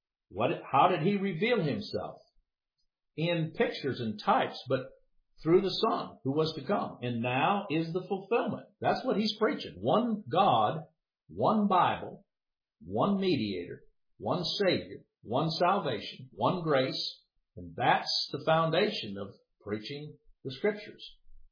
how did He reveal Himself? In pictures and types, but through the Son who was to come. And now is the fulfillment. That's what He's preaching. One God, one Bible, one mediator, one Savior, one salvation, one grace. And that's the foundation of preaching the Scriptures.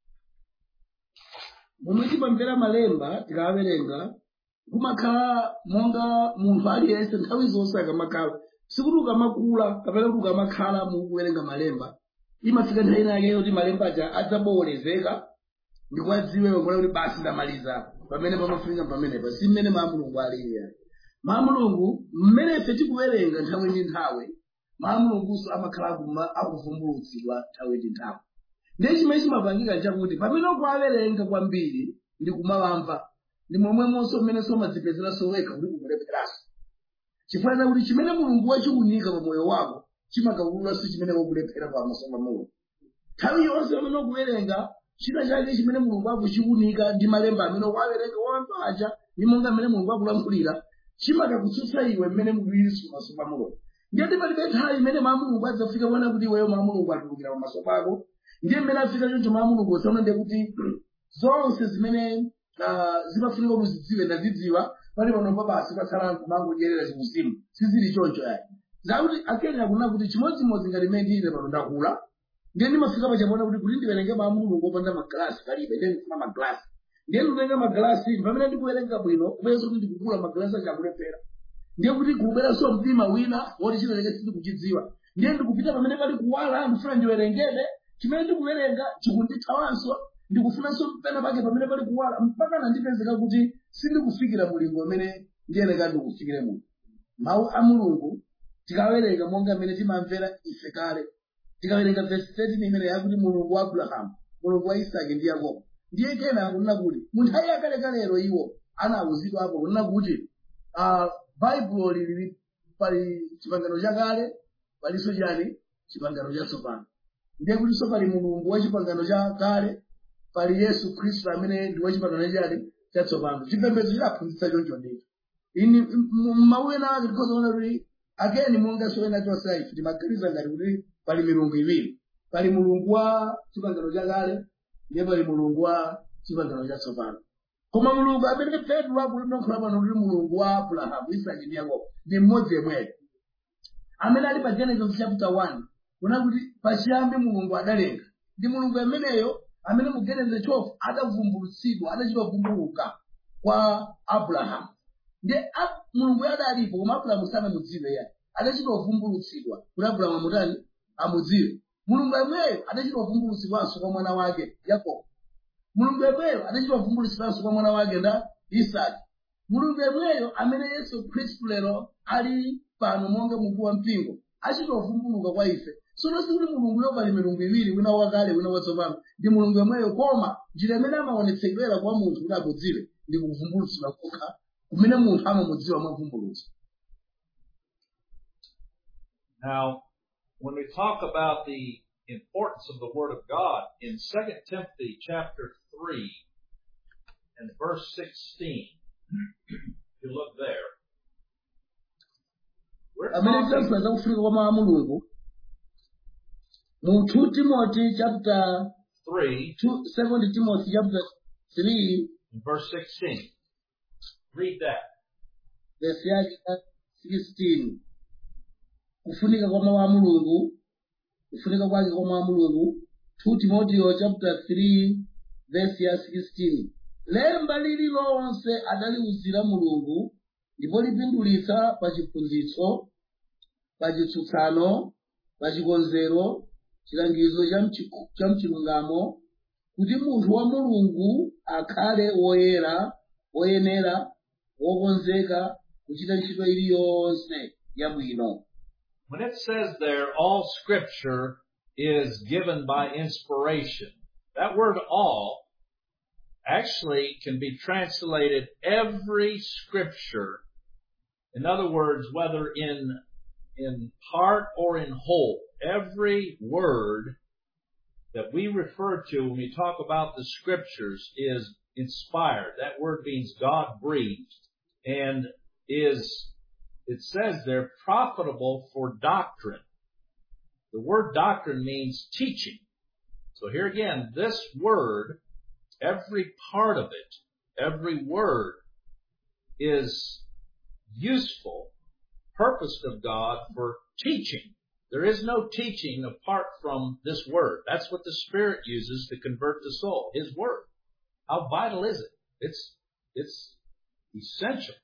Momwe tipamvera malemba tikawerenga kumakhala monga munthu aliyense nthawi zonse akamakhala sikuti ukamakula kapena kuti ukamakhala mukuwerenga malemba imafika nthawi yake yoti malemba aja adzaboolezeka ndikuwadziwe kuti basi ndamaliza pamene pamafika pamenepa si mmene mawu a Mulungu alili. Mawu a Mulungu mmene ife tikuwerenga nthawi ndi nthawi, mawu a Mulungunso amakhala akuvumbulutsidwa nthawi ndi nthawi. Ndiye chimene chimapangika nchakuti pamene ukuwawerenga kwambiri ndi kumawamva ndi momwemonso mmenenso umadzipezeraso wekha kuti ukulepheraso. Chifukwa kuti chimene Mulungu wachiunika pa moyo wako chimakawululanso chimene wakulephera pamaso pa Mulungu. Nthawi yonse pamene ukuwerenga china chake chimene Mulungu wakuchiunika ndi malemba amene ukuwawerenga wamva aja ndi monga mmene Mulungu wakulankhulira chimakakutsutsa iwe mmene muliliso pamaso pa Mulungu. Ndiye palibe nthawi imene mawu a Mulungu adzafika kuona kuti iweyo mawu a Mulungu atulukira pamaso pako. Ndiye mmene afika choncho mawu a Mulungu usaona ndiye kuti zonse zimene zimafunika kuti uzidziwe ndazidziwa pali pano basi patsala kumangodyerera zimuzimu sizili choncho yayi. Zakuti akene akuna kuti chimodzimodzi ngati mmene ndine pano ndakula ndiye ndimafika pachaona kuti ndiwerenge mawu a Mulungu opanda magalasi palibe, ndiye ndifuna magalasi. Ndiye ndikutenga magalasi pamene ndikuwerenga bwino kupeza kuti ndikugula magalasi achakulephera. Ndiye kuti kubweranso mdima wina woti chimene sindikuchidziwa. Ndiye ndikupita pamene pali kuwala ndifuna ndiwerengebe chimene ndikuwerenga chikundithawanso ndikufunanso pena pake pamene pali kuwala mpaka nandipezeka kuti sindikufikira mulingo umene ndiyenera ndikufikire muno. Mawu a Mulungu tikawerenga monga mmene timamvera ife kale. Tikawerenga verse 13 imene yakuti Mulungu wa Abrahamu, Mulungu wa Isaki ndi Yakobo. Ndiye kena akunena kuti munthawi yakalekalero iwo anawuzidwa apo kunena kuti Baibulo lili pali chipangano chakale palinso chani chipangano chatsopano. Ndiye kutinso pali Mulungu wa chipangano chakale, pali Yesu Khristu amene ndi wa chipangano chani chatsopano. Chipembedzo chidaphunzitsa choncho ndithu. Ini mawu ena ake tikuona kuti again monga soena chonse ife timaganiza ngati kuti pali milungu iwiri. Pali Mulungu wa chipangano chakale ndiye pali Mulungu wa chipangano chatsopano. Koma Mulungu amene Petro akulankhula pano kuti Mulungu wa Abrahamu, Isaki ndi Yakobo ndi mmodzi yemweyo. Amene ali pa Genesis chapter 1 kuna kuti pachiyambi Mulungu adalenga. Ndi Mulungu ameneyo amene mu Genesis 12 adavumbulutsidwa, adachita kuvumbuluka kwa Abrahamu. Ndiye Mulungu adalipo koma Abrahamu sanamudziwe yeye. Adachita kuvumbulutsidwa kuti Abrahamu amutani amudziwe. Mulungu yemweyo adachita kuvumbulutsidwanso kwa mwana wake Yakobo. Mulungu yemweyo adachita kuvumbulutsidwanso kwa mwana wake nda Isaki. Mulungu yemweyo amene Yesu Khristu lero ali pano monga Mulungu wa mpingo achita kuvumbuluka kwa ife. Sono sikuti Mulungu yo pali milungu iwiri, wina wakale wina watsopano. Ndi Mulungu yemweyo koma njira imene amaonetsedwera kwa munthu kuti akudziwe ndi kuvumbulutsidwa kokha kumene munthu amamudziwa mwavumbulutso. Now, when we talk about the importance of the Word of God, in 2 Timothy chapter 3 and verse 16, if you look there, we're talking... Mu 2 Timothy chapter 3, 2 Timothy chapter 3, and verse 16. Read that. Verse 16. Kufunika kwa mawu a Mulungu, kufunika kwake kwa mawu a Mulungu. 2 Timothy chapter 3, verse 16. Lemba lililonse adaliwuzira Mulungu, ndipo lipindulitsa pa chiphunzitso, pa chitsutsano, pa chikonzero, chilangizo cha mchilungamo, kuti munthu wa Mulungu akhale woyera, woyenera, wokonzeka kuchita ntchito iliyonse yabwino. When it says there, all Scripture is given by inspiration, that word all actually can be translated every Scripture. In other words, whether in part or in whole, every word that we refer to when we talk about the Scriptures is inspired. That word means God-breathed and is, it says there, profitable for doctrine. The word doctrine means teaching. So here again, this word, every part of it, every word is useful, purposed of God for teaching. There is no teaching apart from this word. That's what the Spirit uses to convert the soul, His word. How vital is it? It's essential.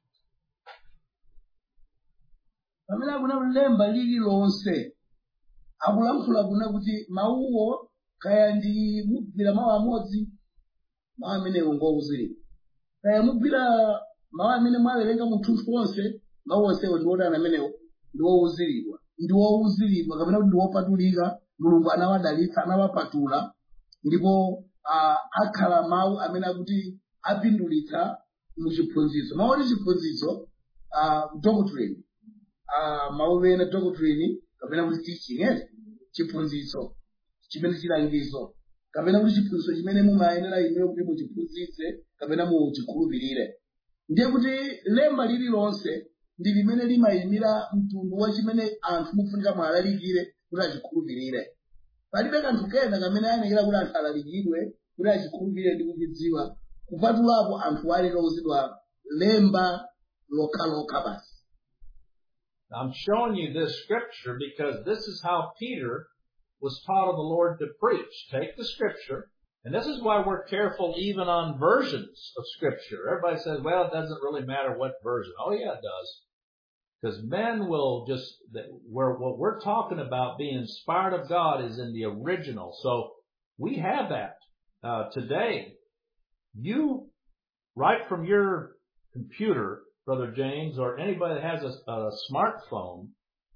Pamela kuna lemba lililonse akulamphula kuna kuti mawuwo kaya ndi mugwira mawu amodzi, mawu amenewo ngowuziridwa. Kaya mugwira mawu amene mwawerenga muthunthu wonse, mawu onsewo ndi odana amenewo ndi wowuziridwa. Ndi wowuziridwa kapena kuti ndi wopatulika, Mulungu anawadalitsa, anawapatula, ndipo akhala mawu amene akuti apindulitsa mu chiphunzitso. Mawu ndi chiphunzitso, doctrine. Mawu ena doctrine kapena kuti teaching, chiphunzitso chimene chilangizo, kapena kuti chiphunzitso chimene mumayenera imeyo kuti muchiphunzitse kapena muchikhulupirire. Ndiye kuti lemba lililonse ndi limene limayimira mtundu wa chimene anthu mufunika mwalalikire kuti achikhulupirire. Palibe kanthu kena kamene ayenera kuti anthu alalikidwe kuti achikhulupirire ndi kuchidziwa kupatulapo anthu aleka uzidwa lemba lokha basi. I'm showing you this scripture because this is how Peter was taught of the Lord to preach. Take the Scripture, and this is why we're careful even on versions of Scripture. Everybody says, well, it doesn't really matter what version. Oh, yeah, it does. Because men will what we're talking about being inspired of God is in the original. So we have that today. You, right from your computer, Brother James, or anybody that has a smartphone,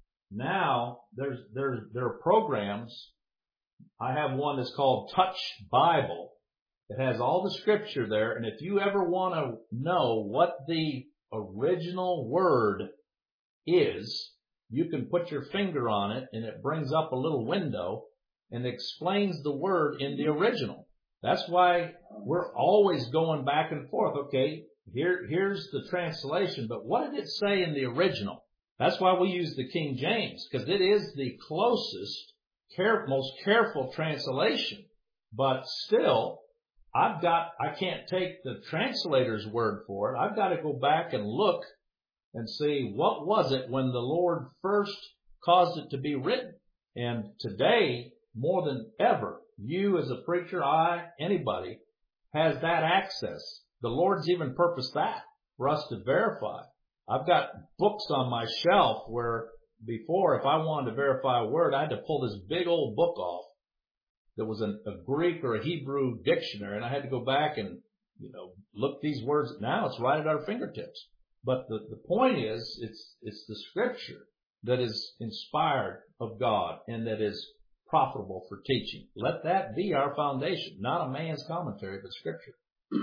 now there are programs. I have one that's called Touch Bible. It has all the Scripture there, and if you ever want to know what the original word is, you can put your finger on it, and it brings up a little window and explains the word in the original. That's why we're always going back and forth. Okay, here's the translation, but what did it say in the original? That's why we use the King James, because it is the closest, most careful translation. But still, I can't take the translator's word for it. I've got to go back and look and see what was it when the Lord first caused it to be written. And today, more than ever, you as a preacher, anybody, has that access. The Lord's even purposed that for us to verify. I've got books on my shelf where before, if I wanted to verify a word, I had to pull this big old book off that was a Greek or a Hebrew dictionary, and I had to go back and, look these words. Now it's right at our fingertips. But the point is, it's the Scripture that is inspired of God and that is profitable for teaching. Let that be our foundation, not a man's commentary, but Scripture.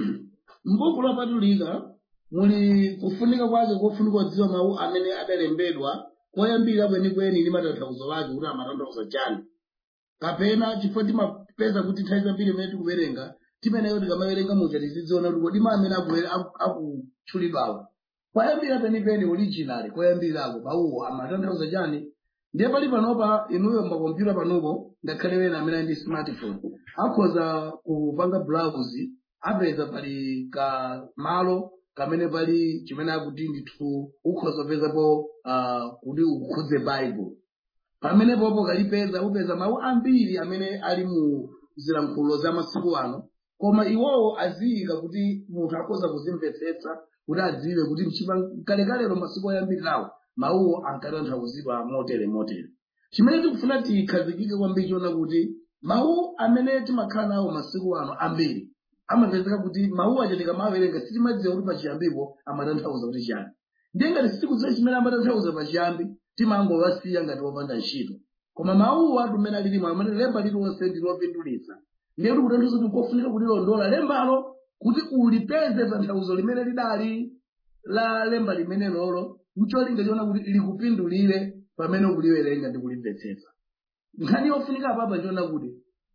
M'buku lopatulika muli kufunika kwake kofunika kudziwa mawu amene adalembedwa koyambira kwenikweni ndi matanthauzo ake kuti amatanthauza chani. Kapena chifukwa timapeza kuti nthawi zambiri imene tikuwerenga timeneyo tikamawerenga muja tizidziona kuti kodi amene akutchulidwawo koyambira penipeni original koyambirako mawuwo amatanthauza chani. Ndiye pali panopa inuyo makompyuta panopo ngakhale wena amene ali ndi smartphone akhoza kupanga browse apeza pali ka malo kamene pali chimene akuti ndithu ukhoza pezapo kuti ukhudze Bible. Pamene popo kalipeza upeza mawu ambiri amene ali mu zilankhulo za masiku ano, koma iwowo aziyika kuti munthu akhoza kuzimvetsetsa kuti adziwe kuti mchikalekale masiku oyambirirawo mawuwo ankatanthauzidwa motere. Chimene tikufuna tikhazikike kwambiri chiona kuti mawu amene timakhala nawo masiku ano ambiri amapezeka kuti mawu aja tikamawerenga sitimadziwa kuti pachiyambipo amatanthauza kuti chani. Ndiye ngati sitikudziwa chimene amatanthauza pachiyambi timangowasiya ngati wopanda ntchito. Koma mawu atu amene alilimo amene lemba lililonse ndi lopindulitsa. Ndiye kuti kutanthauza kuti kofunika kulilondola lembalo kuti ulipeze tanthauzo limene lidali la lemba limene lolo ncholinga chiona kuti likupindulire pamene ukuliwerenga ndi kulimvetsetsa. Nkhani yofunika apapa chiona kuti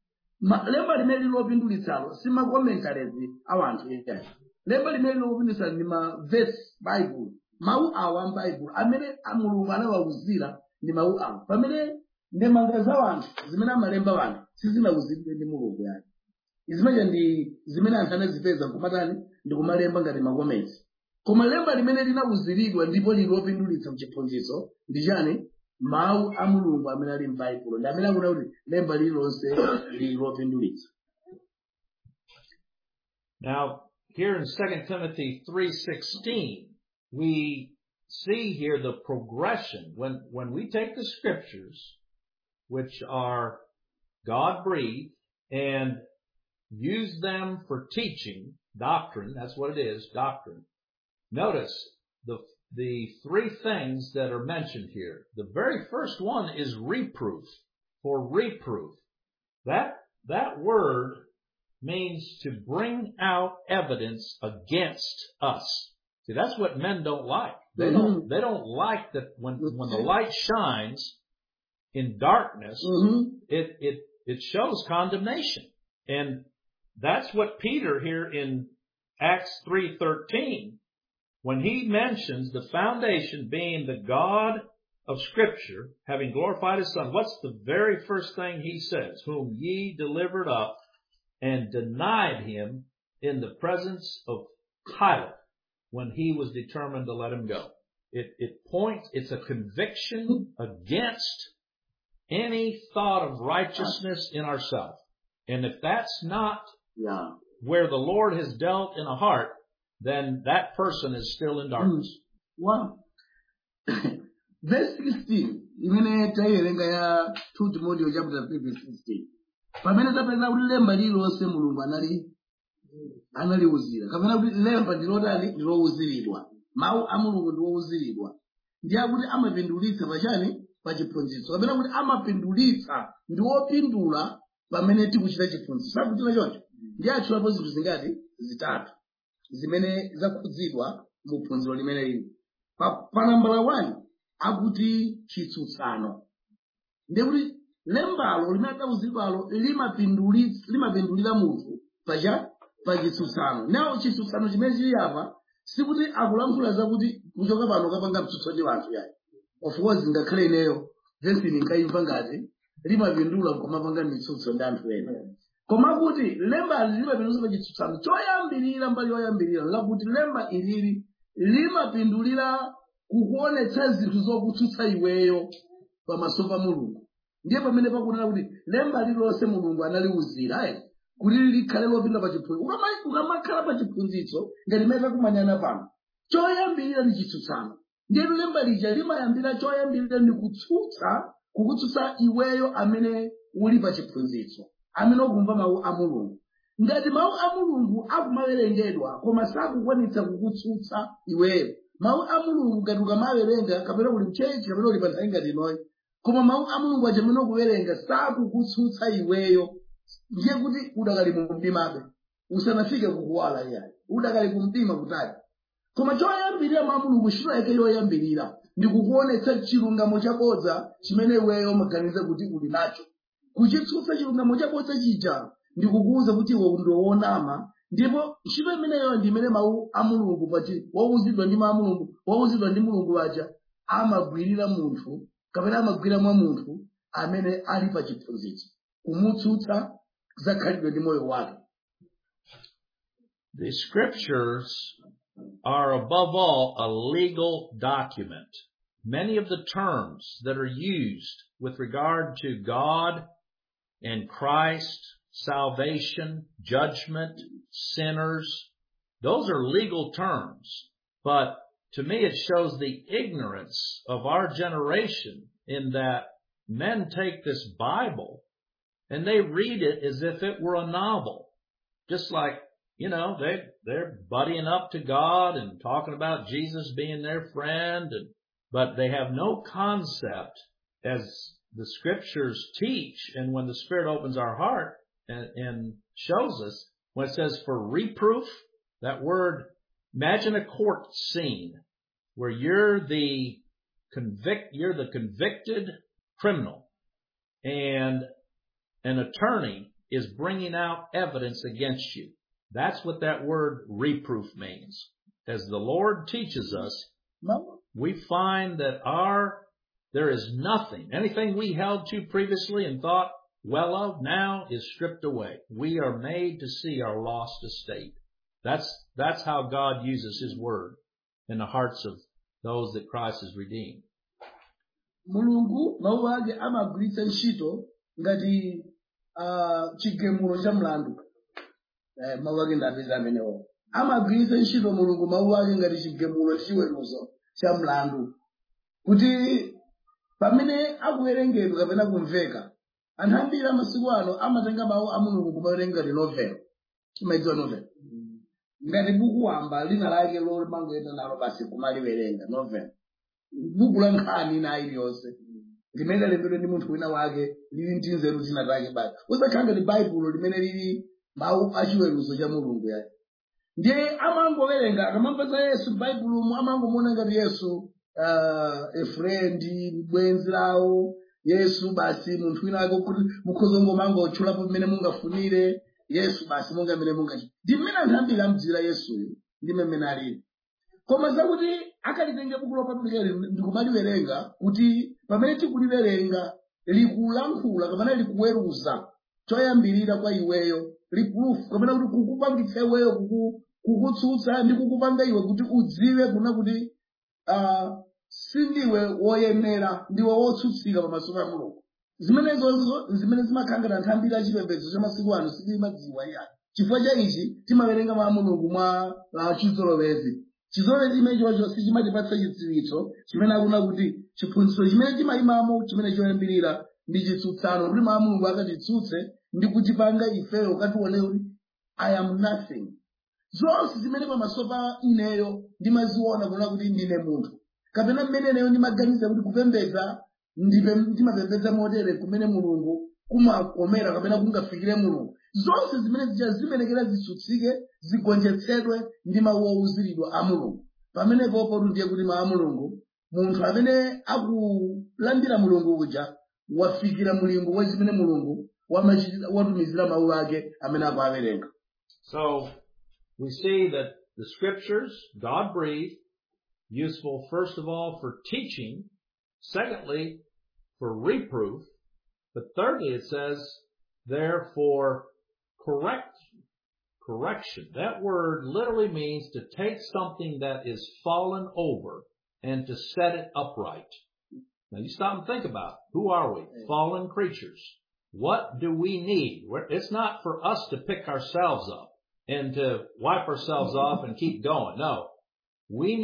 lemba limene lilopindulitsalo si makomentarezi a wanthu ena. Lemba limene lilopindulitsa ndi ma verse Bible. Mawu awa m'Bible amene Mulungu anawawuzira ndi mawu awa. Pamene ndemanga za wanthu zimene amalemba wanthu sizinawuzidwe ndi Mulungu yake. Izimeja ndi zimene anthu anazipeza nkumatani ndi kumalemba ngati makomenti. Koma lemba limene linawuziridwa ndipo lilopindulitsa mchiphunzitso ndi chani? Mawu a Mulungu amene ali m'Bible ndi amene akuti lemba lililonse lilopindulitsa. Now, here in 2 Timothy 3:16, we see here the progression. When we take the Scriptures, which are God-breathed, and use them for teaching, doctrine, that's what it is, doctrine. Notice the three things that are mentioned here. The very first one is reproof, for reproof. That word means to bring out evidence against us. See, that's what men don't like. They don't like that when the light shines in darkness, it shows condemnation. And that's what Peter here in Acts 3:13, when he mentions the foundation being the God of Scripture, having glorified His Son, what's the very first thing he says? Whom ye delivered up and denied Him in the presence of Pilate, when he was determined to let Him go. It's a conviction against any thought of righteousness in ourselves. And if that's not Yeah. where the Lord has dealt in a heart, then that person is still in darkness. Wow. Verse 16. Imene tayerenga ya 2 Timothy chapter 3 verse 16. Pamene tapeza kuti lemba lililonse Mulungu analiuzira. Kapena kuti lemba ndilotani ndilowuziridwa. Mawu a Mulungu ndiwowuziridwa. Ndiye kuti amapindulitsa pachani pa chiphunzitso. Kapena kuti amapindulitsa ndiwopindula pamene tikuchita chiphunzitso. Sakuchita choncho. Ndiye atchulapo zinthu zingati zitatu zimene zakhudzidwa mu phunziro limene lino. Pa nambala 1 akuti chitsutsano. Ndiye kuti lembalo limene adawuzidwalo limapindulira munthu pa chitsutsano. Nawo chitsutsano chimene chili apa sikuti akulankhula zakuti kuchoka pano kapanga mtsutso ndi wanthu yayi. Of course ngakhale ineyo verse ndinkaimva ngati limapindula komapanga mitsutso ndi anthu ena. Koma kuti lemba limapindulira pa chitsutsano choyambirira mbali yoyambirira lakuti lemba ilili limapindulira kukuonetsa zinthu zokutsutsa iweyo pamaso pa Mulungu. Ndiye pamene pakunena kuti lemba lililonse Mulungu analiuzira kuti likhale lopindula pa chiphunzitso. Ukamakhala pa chiphunzitso ngati limene takumanyana pano choyambirira ndi chitsutsano. Ndiye lemba lija limayambira choyambirira ndi kukutsutsa iweyo amene uli pa chiphunzitso, amene ukumva mawu a Mulungu. Ngati mawu a Mulungu akumawerengedwa koma sakukwanitsa kukutsutsa iweyo, mawu a Mulungu ngati ukamawerenga kapena uli mchechi kapena uli pa nthawi ngati inoyi, koma mawu a Mulungu aja amene ukuwerenga sakukutsutsa iweyo, ndiye kuti udakali mu mdimabe usanafike kukuwala iyayi, udakali kumdima kutali. Koma choyambirira mawu a Mulungu ntchito yake yoyambirira ndi kukuonetsa chilungamo chabodza chimene iweyo umaganiza kuti uli nacho. Kuchitsutsa chilungamo chabodza chija ndi kukuwuza kuti iwe ndiwonama, ndipo ntchito imeneyo ndi imene mawu a Mulungu pati wowuzidwa ndi mawu a Mulungu, wowuzidwa ndi Mulungu waja amagwirira munthu kapena amagwira mwa munthu amene ali pa chiphunzitso, kumutsutsa zakhalidwe ndi moyo wake. The scriptures are above all a legal document. Many of the terms that are used with regard to God and Christ, salvation, judgment, sinners, those are legal terms. But to me it shows the ignorance of our generation in that men take this Bible and they read it as if it were a novel. Just like, they're buddying up to God and talking about Jesus being their friend, but they have no concept as the scriptures teach. And when the Spirit opens our heart and shows us, when it says for reproof, that word, imagine a court scene where you're the convicted criminal and an attorney is bringing out evidence against you. That's what that word reproof means. As the Lord teaches us, we find that there is nothing, anything we held to previously and thought well of now is stripped away. We are made to see our lost estate. That's how God uses His word in the hearts of those that Christ has redeemed. Mulungu mawu ake amagwiritsa ntchito ngati chigamulo cha mlandu. Mawu ake ndapeza amenewo. Amagwiritsa ntchito Mulungu mawu ake ngati chigamulo chiweruzo cha mlandu. Kuti pamene akuwerengedwa kapena kumveka, anthu ambiri amasiku ano amatenga mawu a Mulungu kumawerenga ngati novel. Chimayidziwa novel. Ngati buku wamba lina lake lomangoyenda nalo basi kumaliwerenga novel. Buku la nkhani na iliyonse limene lembedwa ndi munthu wina wake lili ndi nzeru zina zake basi. Usakhala ngati Baibulo limene lili mawu achiweruzo cha Mulungu yake. Ndiye amangowerenga akamamva za Yesu Baibulo amangomuona ngati Yesu a friend, bwenzi lawo, Yesu basi munthu wina wake kuti mukhozo ngomangotchulapo mmene mungafunire, Yesu basi monga mmene mungachi. Ndi mmene anthu ambiri amdzira Yesu ndi mmene alili. Koma zakuti akalitenge buku lopatulika ndikumaliwerenga kuti pamene tikuliwerenga likulankhula kapena likuweruza choyambirira kwa iweyo, reproof kapena kuti kukupangitsa iweyo kukutsutsa ndi kukupanga iwe kuti udziwe kuna kuti sindiwe woyenera, ndiwe wotsutsika pamaso pa Mulungu. zimenezozo zimene zimakhangana nthambi ya chipembedzo cha masiku ano sitimadziwa iya chifukwa cha ichi timawerenga mawu a Mulungu mwa chizolowezi. Chizolowezi imenecho sichimatipatsa chidziwitso chimene akuna kuti chiphunzitso chimene timayimamo chimene choyambirira ndi chitsutsano kuti mawu a Mulungu akatitsutse ndi kutipanga ifeyo katione kuti I am nothing. Zonse zimene pamaso pa ineyo ndimaziona kuona kuti ndine munthu kapena mmeneyo ndimaganiza kuti kupembedza ndimapembedza motere kumene Mulungu kumakomera kapena kungafikire Mulungu. Zonse zimene zimenekera zitsutsike zigonjetsedwe ndi mawu ouziridwa a Mulungu. Pamenepo ndiye kuti mawu a Mulungu munthu amene akulandira Mulungu uja wafikira mulingo wa zimene Mulungu watumizira mawu ake amene akuwawerenga. So we see that the scriptures, God breathed, useful first of all for teaching, secondly for reproof, but thirdly it says there for correction. That word literally means to take something that is fallen over and to set it upright. Now you stop and think about it. Who are we? Fallen creatures. What do we need? It's not for us to pick ourselves up and to wipe ourselves off and keep going. No. We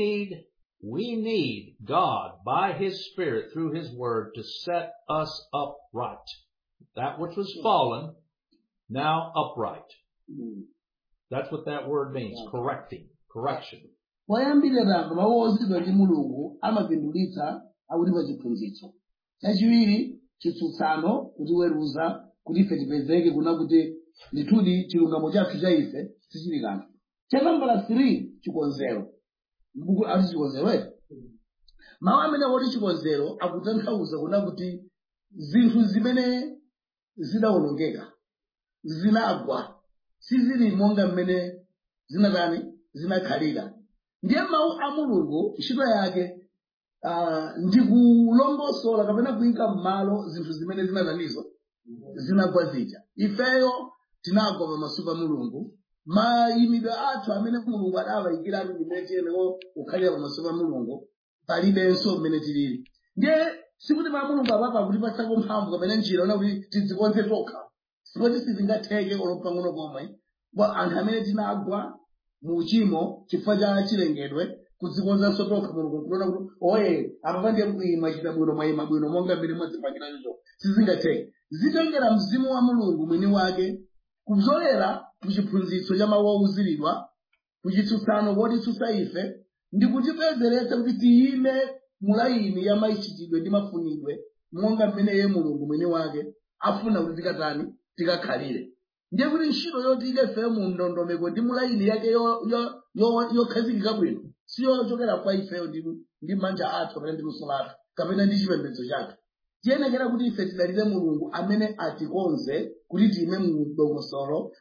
need God by His Spirit through His Word to set us upright. That which was fallen, now upright. That's what that word means. Correction. Poyambirira mawu ozidwa ndi Mulungu amapindulitsa akuti pa chiphunzitso. Chachiwiri chitsutsano kutiweruza kuti ife tipezeke kuna kuti ndithudi chilungamo chathu cha ife sichili kanthu. Cha nambala 3 chikonzero. Mbuku ati chikonzero. Mawu amene woti chikonzero akutanthauza kuna kuti zinthu zimene zidawonongeka zinagwa sizili monga mmene zinakhalira. Ndiye mawu a Mulungu ntchito yake ndi kulongosola kapena kuyika m'malo zinthu zimene zinagwa zija. Ifeyo tinagwa pamaso pa Mulungu. Mayimidwe athu amene Mulungu adawayikiratu ndimene tiyenera kukhalira pamaso pa Mulungu palibenso mmene tilili. Ndiye sikuti mawu a Mulungu apapa kutipatsako mphamvu kapena njira ona kuti tidzikonze tokha. Sikuti sizingatheke olopang'ono pomwe. Anthu amene tinagwa mu uchimo chifukwa cha chilengedwe kudzikonzanso tokha Mulungu kuona kuti oye apa ndiye muyima bwino mwayima bwino monga mmene mwadzipangira izo sizingatheke. Zitengera mzimu wa Mulungu mwini wake kuzolera kuchiphunzitso cha mawu ouziridwa kuchitsutsano kotitsutsa ife ndi kutipezeresa kuti tiyime mulaini ya maichitidwe ndi mafunidwe monga mmene ye Mulungu mwini wake afuna kuti tikakhalire. Ndiye kuti ntchito yoti ilefe mu ndondomeko ndi mulaini yake yokhazikika bwino siyochokera kwa ifeyo ndi manja athu kapena ndi luso lathu kapena ndi chipembedzo chathu. Tiyenekera kuti ife tidalire Mulungu amene atikonze kuti tiyime mu dongosolo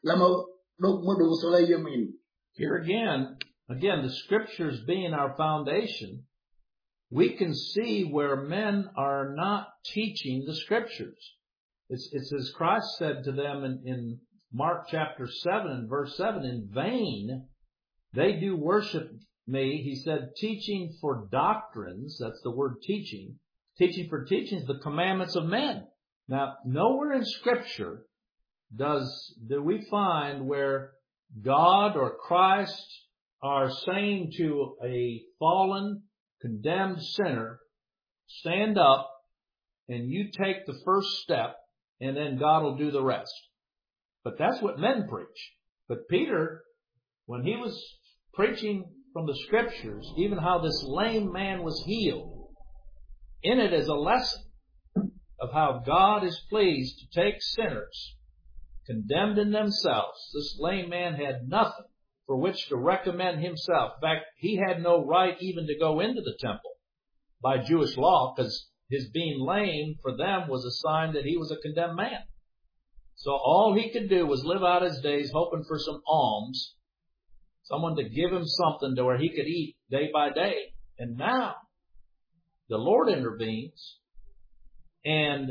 la iye mwini. Here again, the scriptures being our foundation, we can see where men are not teaching the scriptures. It's as Christ said to them in Mark chapter 7 and verse 7, in vain they do worship me, he said, teaching for doctrines, that's the word teaching for teachings, the commandments of men. Now, nowhere in Scripture do we find where God or Christ are saying to a fallen, condemned sinner, stand up and you take the first step and then God will do the rest. But that's what men preach. But Peter, when he was preaching from the Scriptures, even how this lame man was healed, in it is a lesson of how God is pleased to take sinners condemned in themselves. This lame man had nothing for which to recommend himself. In fact, he had no right even to go into the temple by Jewish law, because his being lame for them was a sign that he was a condemned man. So all he could do was live out his days hoping for some alms, someone to give him something to where he could eat day by day. And now the Lord intervenes, and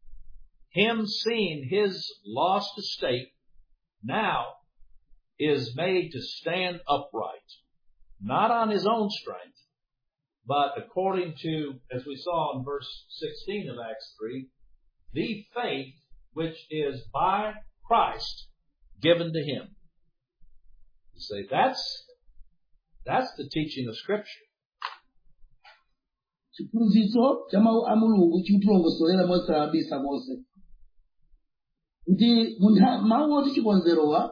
him seeing his lost estate now is made to stand upright, not on his own strength, but according to, as we saw in verse 16 of Acts 3, the faith which is by Christ given to him. You say, that's the teaching of Scripture. chiphunzitso cha mawu a mulungu chikutilongosolera mosalabisa konse kuti mawu oti chikonzerowa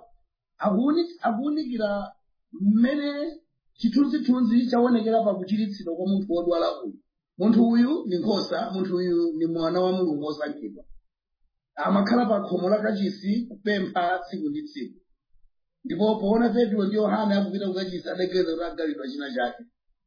akuwunikira mmene chithunzithunzi chaonekera pakuchiritsidwa kwa munthu wodwala uyu. Munthu uyu ndi nkhosa, munthu uyu ndi mwana wa mulungu osankhidwa. Amakhala pa khomo la kachisi kupempha tsiku ndi tsiku. Ndipo poona Petro ndi Yohane akupita kukachisi adageza kuti agalidwa china chake.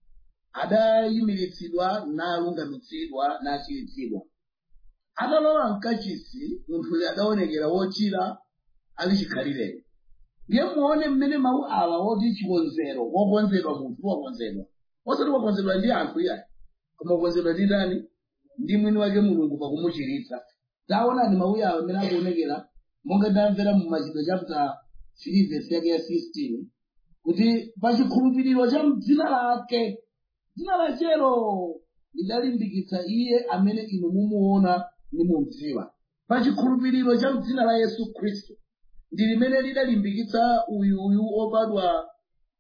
Adayimiritsidwa nalungamitsidwa nachiritsidwa. Atalowa mkachisi munthu uyu adaonekera wochira ali chikhalireni. Ndiye muone mmene mawu awa woti chikonzero wokonzedwa munthu wakonzedwa. Osati wakonzedwa ndi anthu iyayi, koma wakonzedwa ndi ndani? Ndi mwini wake Mulungu pakumuchiritsa. Taonani mawu awa amene akuonekera monga ndamvera mu Machitidwe chapter 3 verse yake ya 16 kuti pachikhulupiriro cha m'dzina lake, dzina lachero lidalimbikitsa iye amene inu mumuona ndi mumudziwa. Pachikhulupiriro cha m'dzina la Yesu Khristu ndi limene lidalimbikitsa uyu obadwa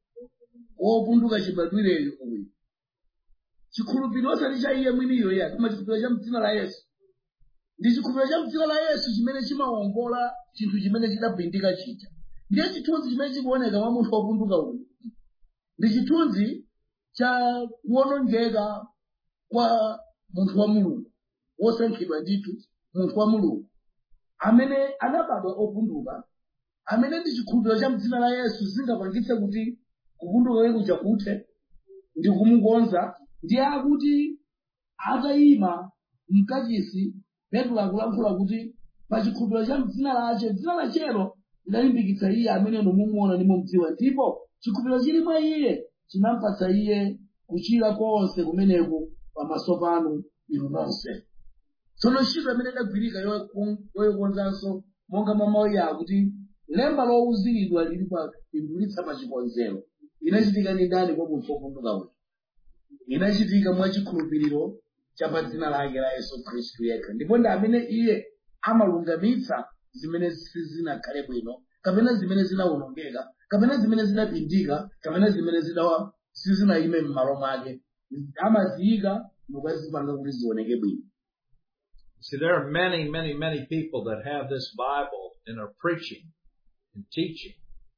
wopunduka chibadwireyo uyu. Chikhulupiriro osati cha iye mwiniyo ya, koma chikhulupiriro cha m'dzina la Yesu. Ndi chikhulupiriro cha m'dzina la Yesu chimene chimawongola chinthu chimene chidapindika chija. Ndiye chithunzi chimene chikuoneka mwa munthu wopunduka uyu. Ndi chithunzi cha kuwonongeka kwa munthu wa Mulungu, wosankhidwa ndithu munthu wa Mulungu, amene anabadwa opunduka, amene ndi chikhulupiriro cha m'dzina la Yesu zingapangitse kuti kupunduka kwake kuja kuthe ndi kumukonza. Ndiye akuti atayima mkachisi Petro akulankhula kuti pachikhulupiriro cha m'dzina lache, dzina lachero lidalimbikitsa iye amene inu mumuona ndi mumudziwa. Ndipo chikhulupiriro chili mwa iye chinampatsa iye kuchira konse kumeneku pamaso panu inu nonse. Tsono ntchito imene idagwirika yokonzanso monga mamawu akuti lemba lowuziridwa lili pa pindulitsa pa chikonzero. Inachitika ndi ndani kwa munthu wopunduka uyu? Inachitika mwa chikhulupiriro cha pa dzina lake la Yesu Khristu yekha. Ndipo ndi amene iye amalungamitsa zimene sizinakhale bwino, kapena zimene zinawonongeka, kapena zimene zinapindika, kapena zimene sizinayime m'malo mwake. Amaziyika nokazipanga kuti zioneke bwino. See, there are many, many, many people that have this Bible and are preaching and teaching.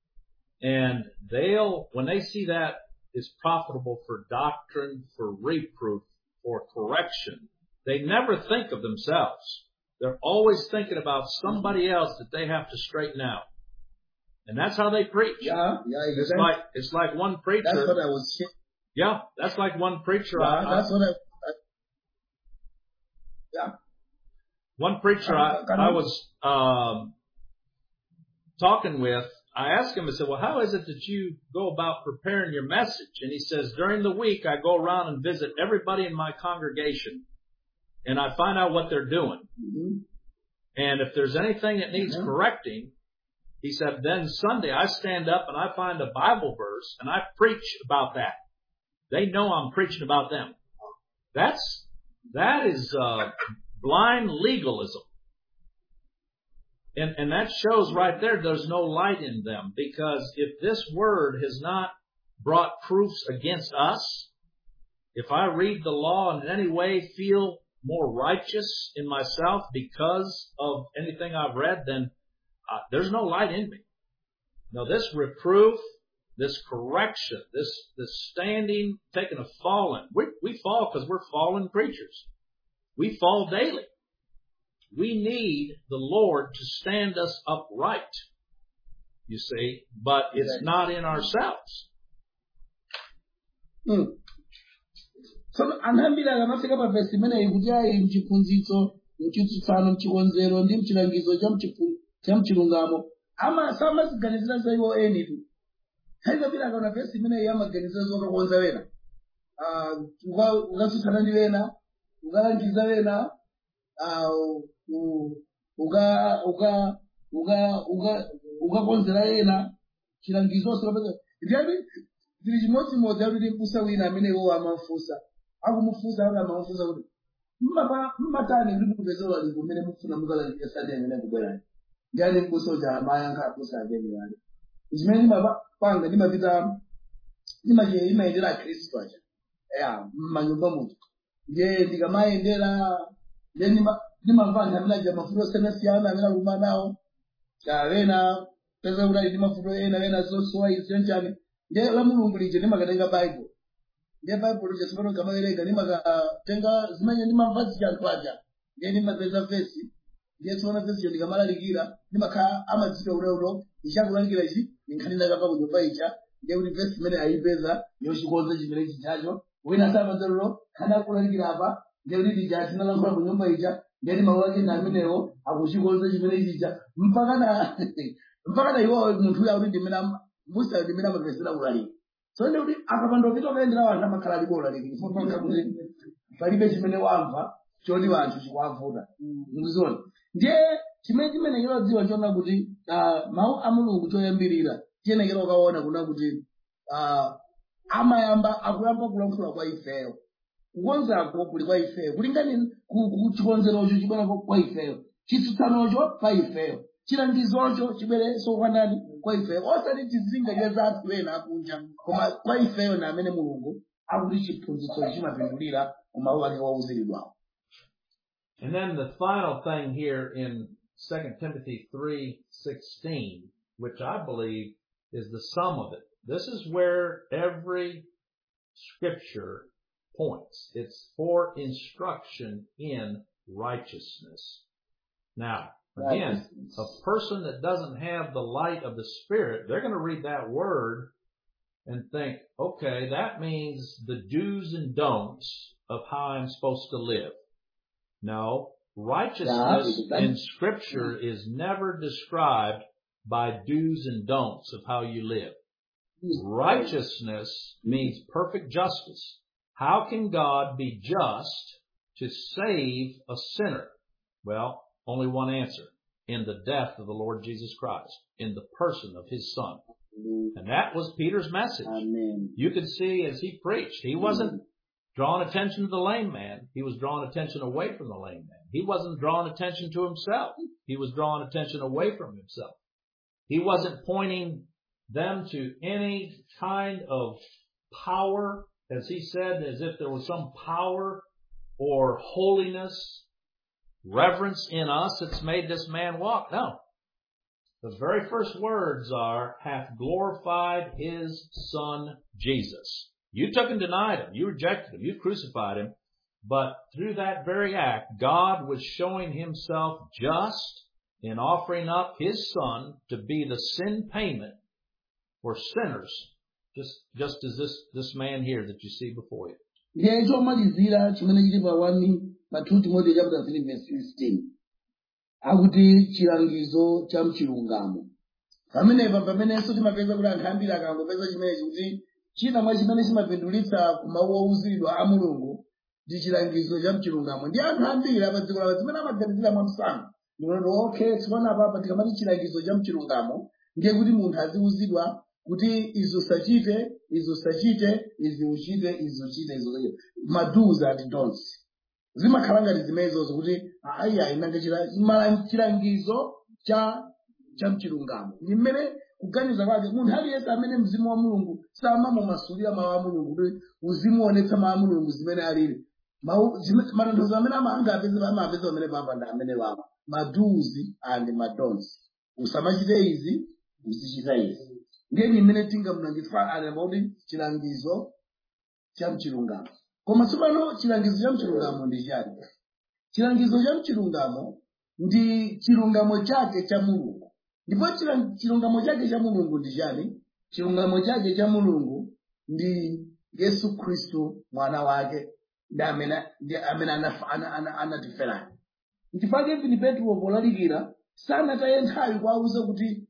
And when they see that is profitable for doctrine, for reproof, for correction, they never think of themselves. They're always thinking about somebody else that they have to straighten out. And that's how they preach. Yeah, exactly. It's like one preacher. That's what I was saying. Yeah, that's like one preacher. That's what yeah. One preacher I was talking with, I asked him, I said, well, how is it that you go about preparing your message? And he says, during the week, I go around and visit everybody in my congregation, and I find out what they're doing. Mm-hmm. And if there's anything that needs correcting, he said, then Sunday I stand up and I find a Bible verse and I preach about that. They know I'm preaching about them. That is blind legalism. And that shows right there's no light in them, because if this word has not brought proofs against us, if I read the law and in any way feel more righteous in myself because of anything I've read, then there's no light in me. Now this reproof, this correction, this standing, taking a falling. We fall because we're fallen creatures. We fall daily. We need the Lord to stand us upright, you see, but it's not in ourselves. So anambira akamafika pa verse imene ikuti ayi mchiphunzitso, mchitsutsano, mchikonzero ndi mchilangizo cha mchilungamo samaziganizira za iwo eni tu. Haikapita akaona verse imene yamaganizira zokakonza wena, ukatsutsana ndi wena, ukalangiza wena, ukakonzera yena chilangizo sokapeza. Ndiye ndili chimodzimodzi akuti mpusa wina amene iwo amafusa akumufusa amamafusa kuti mmatani kuti mupezera ndi kumene mufuna mukalalikira Sunday imene kubwerani. Ngani mbuso ja mayankha abusa ageni wale. Zimene mapanga ndimapita imayendera Khristu aja. Manyumba mutu. Ndiye ndikamayendera ndimamva amene aja mafuta osiyana amene akuma nawo. Wena peza kuti ndi mafuta ena zosowa izenjani. Ndiye la Mulungu lije ndimakatenga Bible. Ndiye Bible lije sipano kamawerenga ndimakatenga zimene ndimamva zinthu aja. Ndiye ndimapeza verse. Ndiye tsopano verse yo ndikamalalikira ndimakhala amadzidwa uleulo ichakulalikira ichi nkhani ndakapa kunyumba icha. Ndiye kuti verse imene ayipeza yochikonza chimene chichacho. Wina samadzero kana kulalikira apa ndiye kuti ndijaji nalankhula kunyumba icha. Ndiye mawu ake ndi amenewo akuchikonza chimene chicha mpaka iwo munthu uya kuti ndimene musa ndimene amapezera kulalika. So ndiye kuti akapanda kupita kuyendera wanthu amakhala ali kulalika chifukwa kuti palibe chimene wamva choti wanthu chikuwavuta. Muzona ndiye chimene chimadziwa chona kuti mawu a Mulungu choyambirira tiyenekera ukaona kuna kuti akuyamba kulankhula kwa ifeyo. Kukonzako kuli kwa ifeyo kulingani kuchikonzerocho chibwera kwa ifeyo, chitsutsanocho pa ifeyo, chilangizocho chibwerenso kwa ndani kwa ifeyo. Osati tizingalira za anthu ena akunja koma kwa ifeyo na amene Mulungu akuti chiphunzitso chimapindulira kumawu ake wauziridwawo. And then the final thing here in 2 Timothy 3:16, which I believe is the sum of it. This is where every scripture points. It's for instruction in righteousness. Now, again, a person that doesn't have the light of the Spirit, they're going to read that word and think, okay, that means the do's and don'ts of how I'm supposed to live. No, righteousness in Scripture is never described by do's and don'ts of how you live. Righteousness means perfect justice. How can God be just to save a sinner? Well, only one answer. In the death of the Lord Jesus Christ. In the person of His Son. And that was Peter's message. Amen. You could see as he preached, he wasn't drawing attention to the lame man. He was drawing attention away from the lame man. He wasn't drawing attention to himself. He was drawing attention away from himself. He wasn't pointing them to any kind of power, as he said, as if there was some power or holiness, reverence in us that's made this man walk. No. The very first words are, hath glorified His Son, Jesus. You took and denied Him. You rejected Him. You crucified Him. But through that very act, God was showing Himself just in offering up His Son to be the sin payment for sinners, just as this man here that you see before you. Ndiye chomalizira chimene chili pa 2 Timothy chapter 3 verse 16. Akuti chilangizo cha mchilungamo. Pamenenso timapeza kuti anthu ambiri akangopeza chimenechi kuti china mwa chimene chimapindulitsa kumawu ouziridwa a Mulungu ndi chilangizo cha mchilungamo. Ndi anthu ambiri apa dziko lapansi zimene amaganizira mwamsanga. Ndinono okay, tsopano apa tikamati chilangizo cha mchilungamo ndiye kuti munthu aziuzidwa kuti izo sachite, izi uchite, izo chite, izo do's and don'ts. Zimakhala ngati zimenezo kuti nanga chilangizo cha mchilungamo. Ndi mmene kuganiza kwake munthu aliyense amene mzimu wa Mulungu samamumasulira mawu a Mulungu kuti uzimuonetsa mawu a Mulungu zimene alili. Matanthauzo amene amapeza amene papa ndi amene wama. Do's and don'ts. Usamachite izi, uzichita izi. Ndiye mmene tingamulangitsa anamba kuti chilangizo cha mchilungamo. Koma tsopano chilangizo cha mchilungamo ndi chani? Chilangizo cha mchilungamo ndi chilungamo chake cha Mulungu. Ndipo chilungamo chake cha Mulungu ndi chani? Chilungamo chake cha Mulungu ndi Yesu Kristu mwana wake ndi amene anatifera. Nchifukwa Ivini Petro polalikira sanataye nthawi kuwauza kuti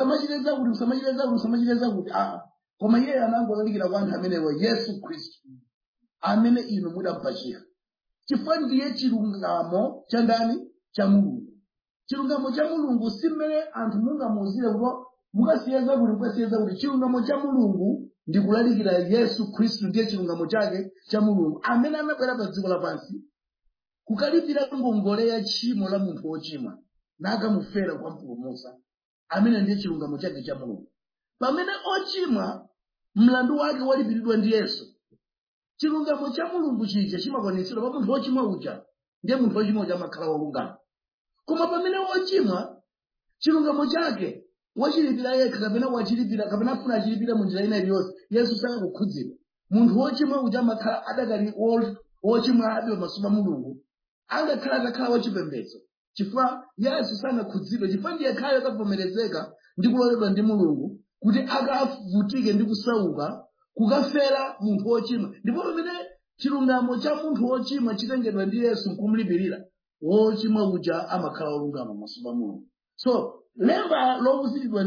musamachiteza kuti koma iye anangolalikira kwa anthu amenewo Yesu Kristu amene inu mudampachika. Chifukwa ndiye chilungamo cha ndani? Cha Mulungu. Chilungamo cha Mulungu si mmene anthu mungamuzire kuti mukasiyeza kuti chilungamo cha Mulungu ndi kulalikira Yesu Kristu ndiye chilungamo chake cha Mulungu amene anabwera pa dziko lapansi kukalipira ngongole ya tchimo la munthu wochimwa nakamufera kwa mpulumutsa amene ndiye chilungamo chake cha Mulungu. Pamene ochimwa mlandu wake walipiridwa ndi Yesu, chilungamo cha Mulungu chija chimakwaniritsidwa pa munthu wochimwa uja, ndiye munthu wochimwa uja amakhala wolungama. Koma pamene wochimwa chilungamo chake wachilipira yekha kapena wachilipira kapena afuna achilipira mu njira ina iliyonse, Yesu sakukhudzidwa. Munthu wochimwa uja amakhala adakali wochimwa abi pamaso pa Mulungu, angakhala atakhala wachipembedzo, chifukwa Yesu sanakhudzidwe, chifukwa ndiye khale akavomerezeka ndi kuloledwa ndi Mulungu kuti akavutike ndi kusauka kukafera munthu wochimwa. Ndipo pamene chilungamo cha munthu wochimwa chitengedwa ndi Yesu nkumulipirira, wochimwa uja amakhala wolungama pamaso pa Mulungu. So lemba lowuzidwa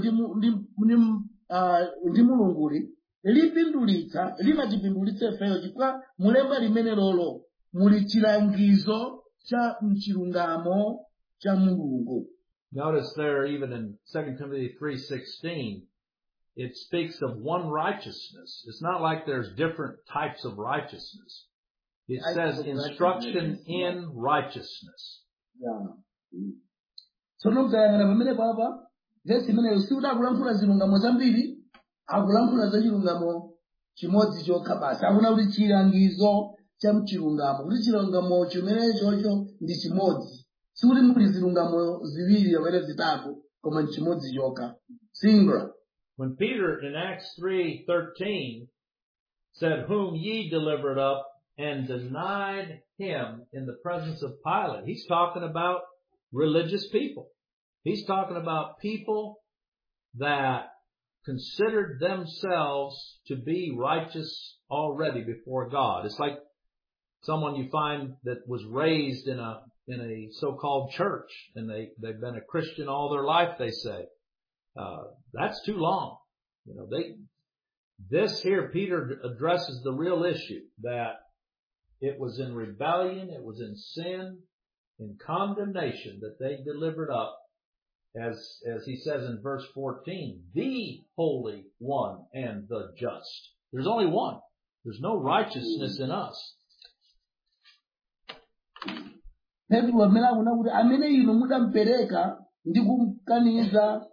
ndi Mulunguli limatipindulitsa ifeyo, chifukwa mulemba limene lolo muli chilangizo cha mchilungamo cha Mulungu. Notice there, even in 2 Timothy 3:16, it speaks of one righteousness. It's not like there's different types of righteousness. It says instruction in righteousness. Tsono mkayang'ana pamene papa vesi imeneyo siudakulankhula zilungamo zambiri, akulankhula za chilungamo chimodzi chokha basi. Akuna kuti chilangizo cha mchilungamo, kuti chilungamo chimene chocho ndi chimodzi, sikuti muli zilungamo ziwiri kapena zitatu, koma chimodzi chokha, singular. When Peter in Acts 3:13 said, "Whom ye delivered up and denied him in the presence of Pilate," he's talking about religious people. He's talking about people that considered themselves to be righteous already before God. It's like someone you find that was raised in a so-called church, and they've been a Christian all their life, they say. That's too long. This here, Peter addresses the real issue, that it was in rebellion, it was in sin, in condemnation that they delivered up, as he says in verse 14, the Holy One and the Just. There's only one. There's no righteousness in us. Amene inu mudampereka ndi kumkaniza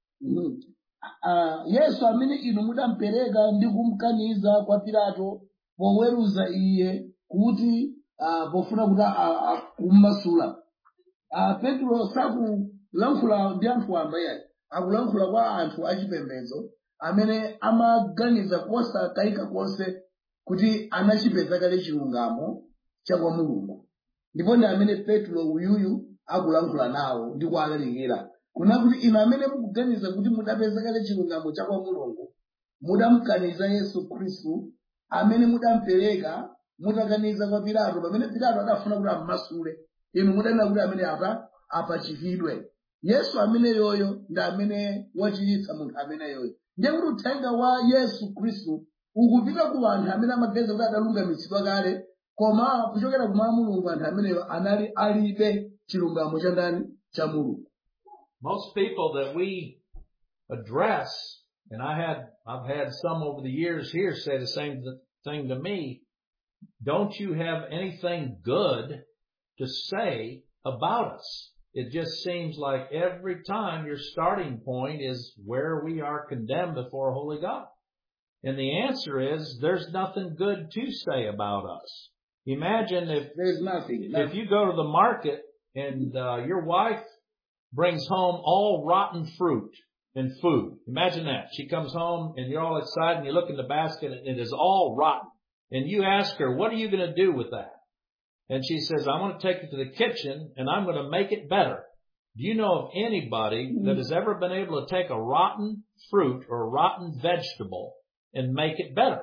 Yesu, amene inu mudampereka ndi kumkaniza kwa Pilato poweruza iye kuti pofuna kuti kummasula. Petro sakulankhula ndi anthu amba iye, akulankhula kwa anthu achipembedzo amene amaganiza kosakayika konse kuti anachipeza kale chilungamo cha kwa Mulungu. Ndipo ndi amene Petro uyuyu akulankhula nawo ndi kuwalalikira. Kuna kuti inu amene mukuganiza kuti mudapeza kale chilungamo cha kwa Mulungu, mudamkaniza Yesu Khristu amene mudampereka mutakaniza kwa Pilato, pamene Pilato adafuna kuti ammasule, inu mudanena kuti amene apachikidwe. Yesu amene yoyo ndi amene wachiritsa munthu amene yoyo. Ndiye kuti uthenga wa Yesu Khristu ukupita ku anthu amene amaganiza kuti adalungamitsidwa kale, koma kuchokera kumwa Mulungu anthu ameneyo anali alibe chilungamo cha ndani cha Mulungu. Most people that we address, and I've had some over the years here say the same thing to me, don't you have anything good to say about us? It just seems like every time your starting point is where we are condemned before a holy God. And the answer is there's nothing good to say about us. Imagine if there's nothing. If you go to the market and your wife brings home all rotten fruit and food. Imagine that. She comes home and you're all excited and you look in the basket and it is all rotten. And you ask her, what are you going to do with that? And she says, I'm going to take it to the kitchen and I'm going to make it better. Do you know of anybody that has ever been able to take a rotten fruit or a rotten vegetable and make it better?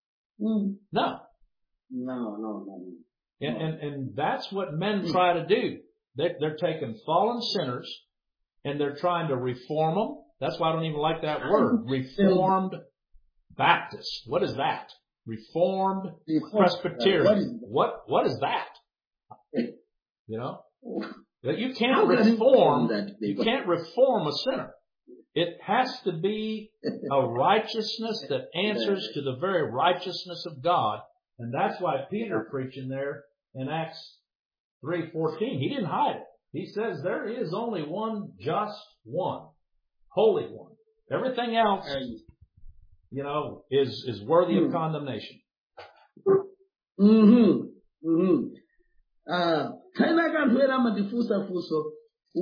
No. No. And that's what men try to do. They're taking fallen sinners and they're trying to reform them. That's why I don't even like that word. Reformed Baptist. What is that? Reformed Presbyterian. What is that? You know? You can't reform a sinner. It has to be a righteousness that answers to the very righteousness of God. And that's why Peter preaching there in Acts 3:14, he didn't hide it. He says there is only one just one, holy one. Everything else, is worthy of condemnation. Kaina kanthu ena amatifunsa funso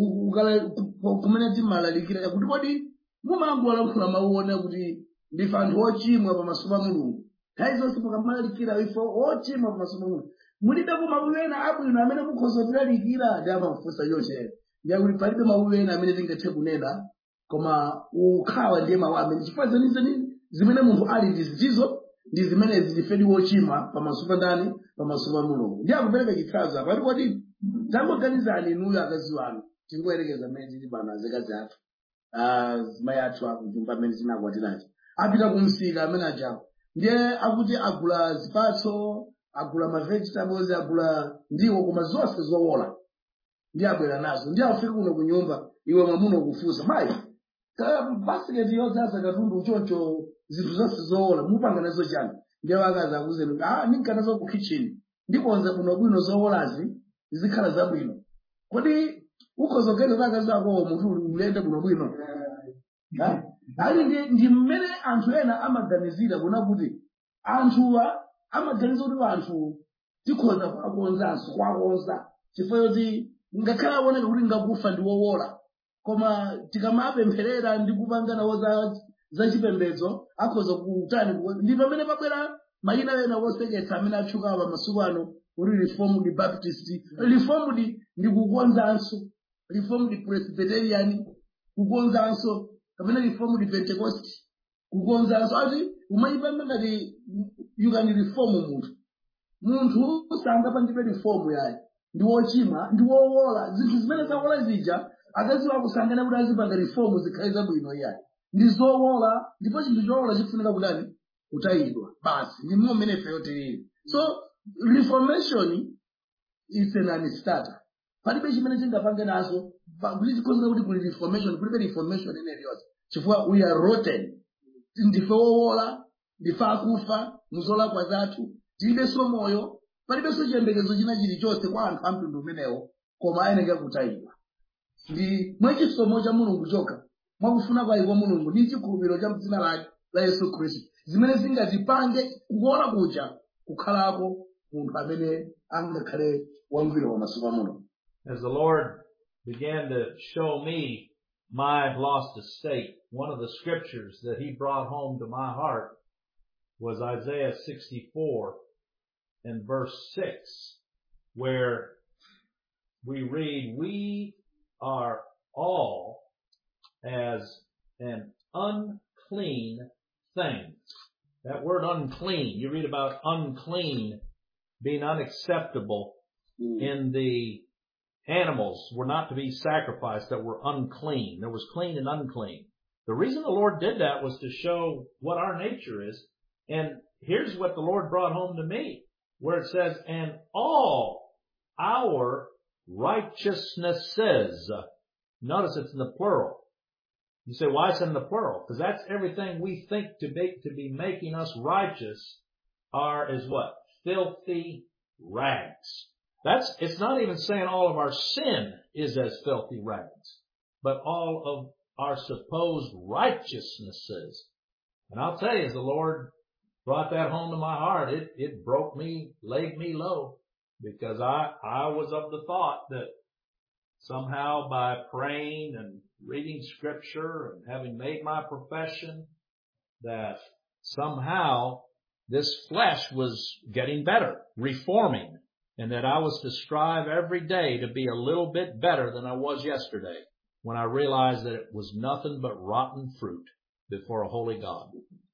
kumene timalalikira kuti kodi mumangolankhula mauona kuti ndife anthu ochimwa pamaso pa Mulungu. Nthawi zonse mukamalalikira ife ochimwa pamaso pa Mulungu. Mulibeko mawu ena abwino amene mukhoza kulalikira ndi amafunsa yonse. Ndiye kuti palibe mawu ena amene tingathe kunena koma ukhawa ndiye mawu amene chifukwa zenizeni zimene munthu ali ndizizo ndi zimene zilifedi wochimwa pamaso pa ndani pamaso pa Mulungu. Ndiye akupereka chitsanzo pali kodi tangoganizani inuyo akazi wanu tingoyerekeza mmene tili pano azikazi athu zimayi athu akunyumba amene tinakwatirachi apita kumsika amene ajawo ndiye akuti agula zipatso agula ma vegetables agula ndiwo koma zonse zowola ndiye abwera nazo ndiye afika kuno kunyumba iwe mwamuna ukufunsa mayi basket yodzaza katundu chocho zinthu zonse zowola mupanga nazo chani ndiye wakazi akuzeni ninkanazo ku kitchen ndikonza kuno bwino zowolazi zikhala zabwino kodi ukhozogeza zakazi ako munthu ulende kuno bwino ali ndi mmene anthu ena amaganizira kuna kuti anthuwa amaganiza kuti anthu tikhoza kwakonza chifukwa choti ngakhala aoneka kuti ngakufa ndi wowola koma tikamapempherera ndi kupanga nawo za chipembedzo akhoza kutani ndi pamene pabwera mayina ena woseketsa amene atchuka pamasiku ano kuti Reformed Baptist. Reformed ndi kukonzanso, Reformed Presbyterian kukonzanso, kapena Reformed Pentecost kukonzanso. Ati umayipanga ngati you can reform munthu sangapangidwe reform yayi ndi wochimwa ndi wowola zinthu zimene zawola zija akaziwa kusangana kuti azipanga reform zikhale zabwino yayi ndi zowola ndipo chinthu chowola chikufunika kudani kutayidwa basi ndi mmene ife tili. So reformation is an unstarter. Palibe chimene chingapange nazo kuti tikonzeka kuti kuli reformation kulibe reformation ine yonse chifukwa we are rotten. Ndife wowola ndife akufa muzolakwa zathu tilibenso moyo palibenso chiyembekezo china chilichonse kwa anthu a mtundu umenewo koma ayenera kutayidwa. Ndi mwachisomo cha Mulungu chokha mwakufuna kwa iwo Mulungu ndi chikhulupiriro cha m'dzina lake la Yesu Khristu zimene zingatipange kuona kuja kukhalako munthu amene angakhale wangwiro pamaso pa Mulungu. As the Lord began to show me my lost estate, one of the scriptures that He brought home to my heart was Isaiah 64 and verse 6, where we read, "We are all as an unclean thing." That word unclean, you read about unclean being unacceptable in the animals were not to be sacrificed that were unclean. There was clean and unclean. The reason the Lord did that was to show what our nature is. And here's what the Lord brought home to me, where it says, "And all our righteousnesses." Notice it's in the plural. You say, why is it in the plural? Because that's everything we think to be making us righteous is what? Filthy rags. It's not even saying all of our sin is as filthy rags, but all of our supposed righteousnesses. And I'll tell you, as the Lord brought that home to my heart, it broke me, laid me low, because I was of the thought that somehow by praying and reading scripture and having made my profession that somehow this flesh was getting better, reforming, and that I was to strive every day to be a little bit better than I was yesterday, when I realized that it was nothing but rotten fruit before a holy God.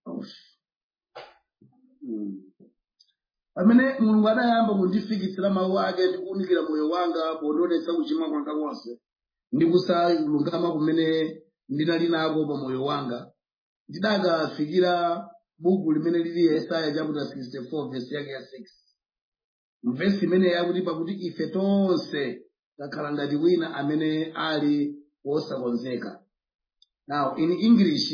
Amene Mulungu adayamba kundifikitsira mawu ake ndi kuunikira moyo wanga pondionetsa kuchimwa kwanga konse ndi kusalungama kumene ndinali nako pa moyo wanga ndidakafikira buku limene lili Yesaya chapter 64 verse yake ya 6. Mvesi imene yakuti pakuti ife tonse takhala ngati wina amene ali wosakonzeka. Now in English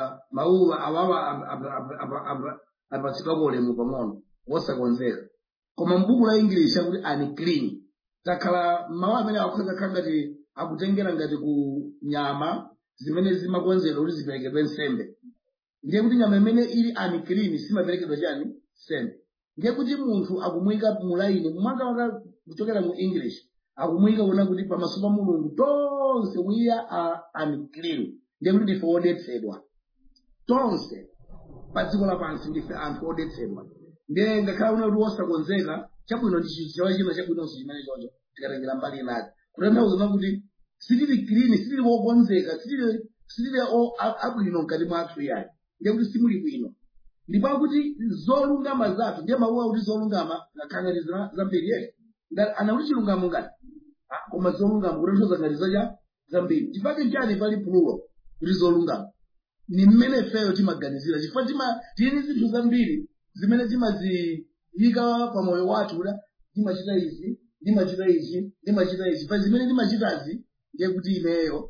mawu awawa apatsidwa ulemu pang'ono wosakonzeka. koma m'buku la English akuti unclean. Takhala mawu amene akhoza kukhala ngati akutengera ngati ku nyama zimene zimakonzedwa kuti ziperekedwe nsembe. Ndiye kuti nyama imene ili unclean simaperekedwa chani nsembe. Ndiye kuti munthu akumuyika mulaini mwanga kuchokera mu English akumuyika kuona kuti pamaso pa Mulungu tonse we are unclean. Ndiye kuti ndife odetsedwa tonse pa dziko lapansi ndife anthu odetsedwa. Ndiye ngakhala una kuti wosakonzeka chabwino ndi chichawa china chabwinonso chimene chocho tikatengera mbali inayo kutanthauza kuti sitili clean sitili wokonzeka sitili abwino mkati mwathu yani. Ndiye kuti simuli bwino ndipo kuti zolungama zathu ndiye mawu kuti zolungama ngakhala zambiri yeye anakuti chilungamo ngati koma zolungama kutanthauza ngati zacha zambiri. Chifukwa chani pali plural kuti zolungama ni mmene feyo timaganizira chifukwa tili zinthu zambiri zimene timaziyika pa moyo wathu kuti timachita izi ndimachita izi ndimachita izi pa zimene ndimachitazi ndiye kuti ineyo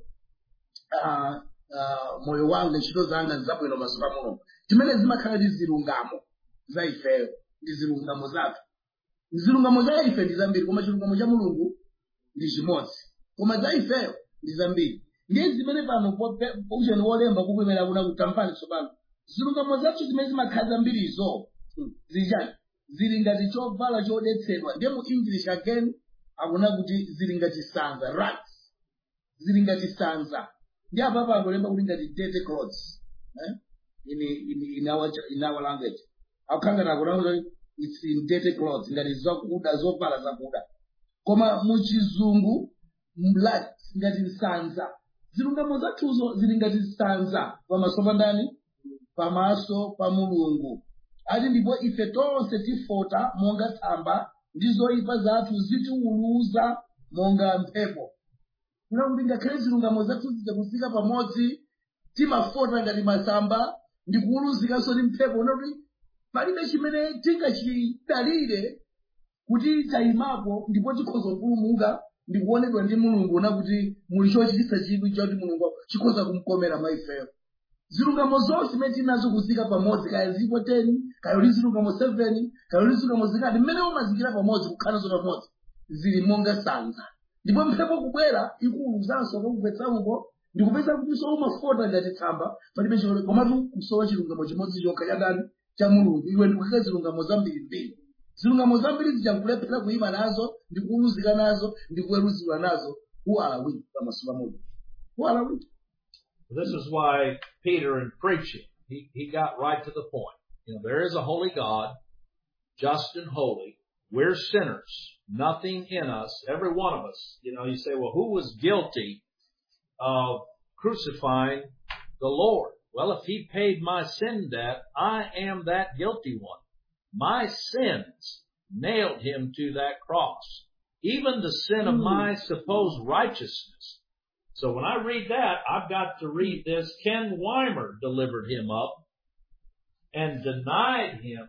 moyo wanga ntchito zanga zabwino pamaso pa Mulungu. Timene zimakhala ndi zilungamo za ifeyo ndi zilungamo zathu. Zilungamo za ife ndi zambiri koma chilungamo cha Mulungu ndi chimodzi koma za ifeyo ndi zambiri. Ndiye zimene pano ujeni wolemba kukwemera kuna kutampani tsopano zilungamo zathu zimene zimakhala zambirizo zichani zili ngati chovala chodetsedwa. Ndiye mu English again akuna kuti zili ngati sanza rags zili ngati sanza. Ndiye apa akulemba kuti ngati dirty clothes in our language akukangana akuna it's in dirty clothes ngati zakuda zovala zakuda koma mu chizungu ngati sanza. Zilungamo zathuzo zili ngati sanza pamaso pa ndani pamaso pa Mulungu. Ati ndipo ife tonse tifota monga tsamba ndi zoyipa zathu zitiwuluza monga mphepo. Kuna kuti ngakhale zilungamo zathu zikufika pamodzi timafota ngati masamba ndi kuwuluzikanso ndi mphepo. Una kuti palibe chimene tingachidalire kuti tayimapo ndipo tikhoza kupulumuka ndi kuonedwa ndi Mulungu una kuti muli chochititsa chidwi choti Mulungu chikhoza kumkomera mwa ifeyo. Zilungamo zonse zimene tinazo kuzika pamodzi kaya zipo 10 kaya uli zilungamo 7 kaya uli zilungamo zikati mmene umazikira pamodzi kukhala zo pamodzi zili monga sanza. Ndipo mphepo kubwera ikuwuluzanso kukupetsa uko ndikupeza kuti so umafota ngati tsamba palibe chilole komatu kusowa chilungamo chimodzi chokha cha ndani cha Mulungu. Iwe ndikukhala zilungamo zambiri zilungamo zambiri zichakulephera kuyima nazo ndi kuwuluzika nazo ndi kuweruzidwa nazo. Who are we pamaso pa Mulungu? Who are we? This is why Peter in preaching, he got right to the point. You know, there is a holy God, just and holy. We're sinners. Nothing in us, every one of us. You know, you say, well, who was guilty of crucifying the Lord? Well, if he paid my sin debt, I am that guilty one. My sins nailed him to that cross. Even the sin of my supposed righteousness. So when I read that, I've got to read this. Ken Weimer delivered him up and denied him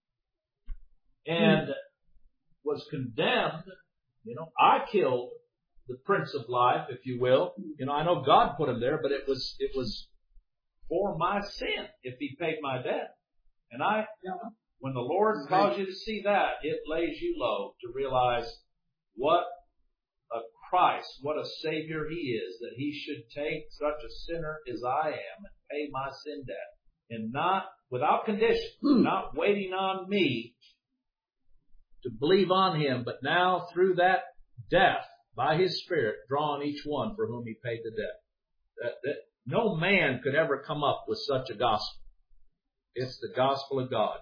and was condemned. You know, I killed the Prince of Life, if you will. You know, I know God put him there, but it was for my sin if he paid my debt. And when the Lord calls you to see that, it lays you low to realize what a Christ, what a Savior he is, that he should take such a sinner as I am and pay my sin debt. And not, without condition, not waiting on me to believe on him, but now through that death, by his Spirit, drawing each one for whom he paid the debt. That no man could ever come up with such a gospel. It's the gospel of God.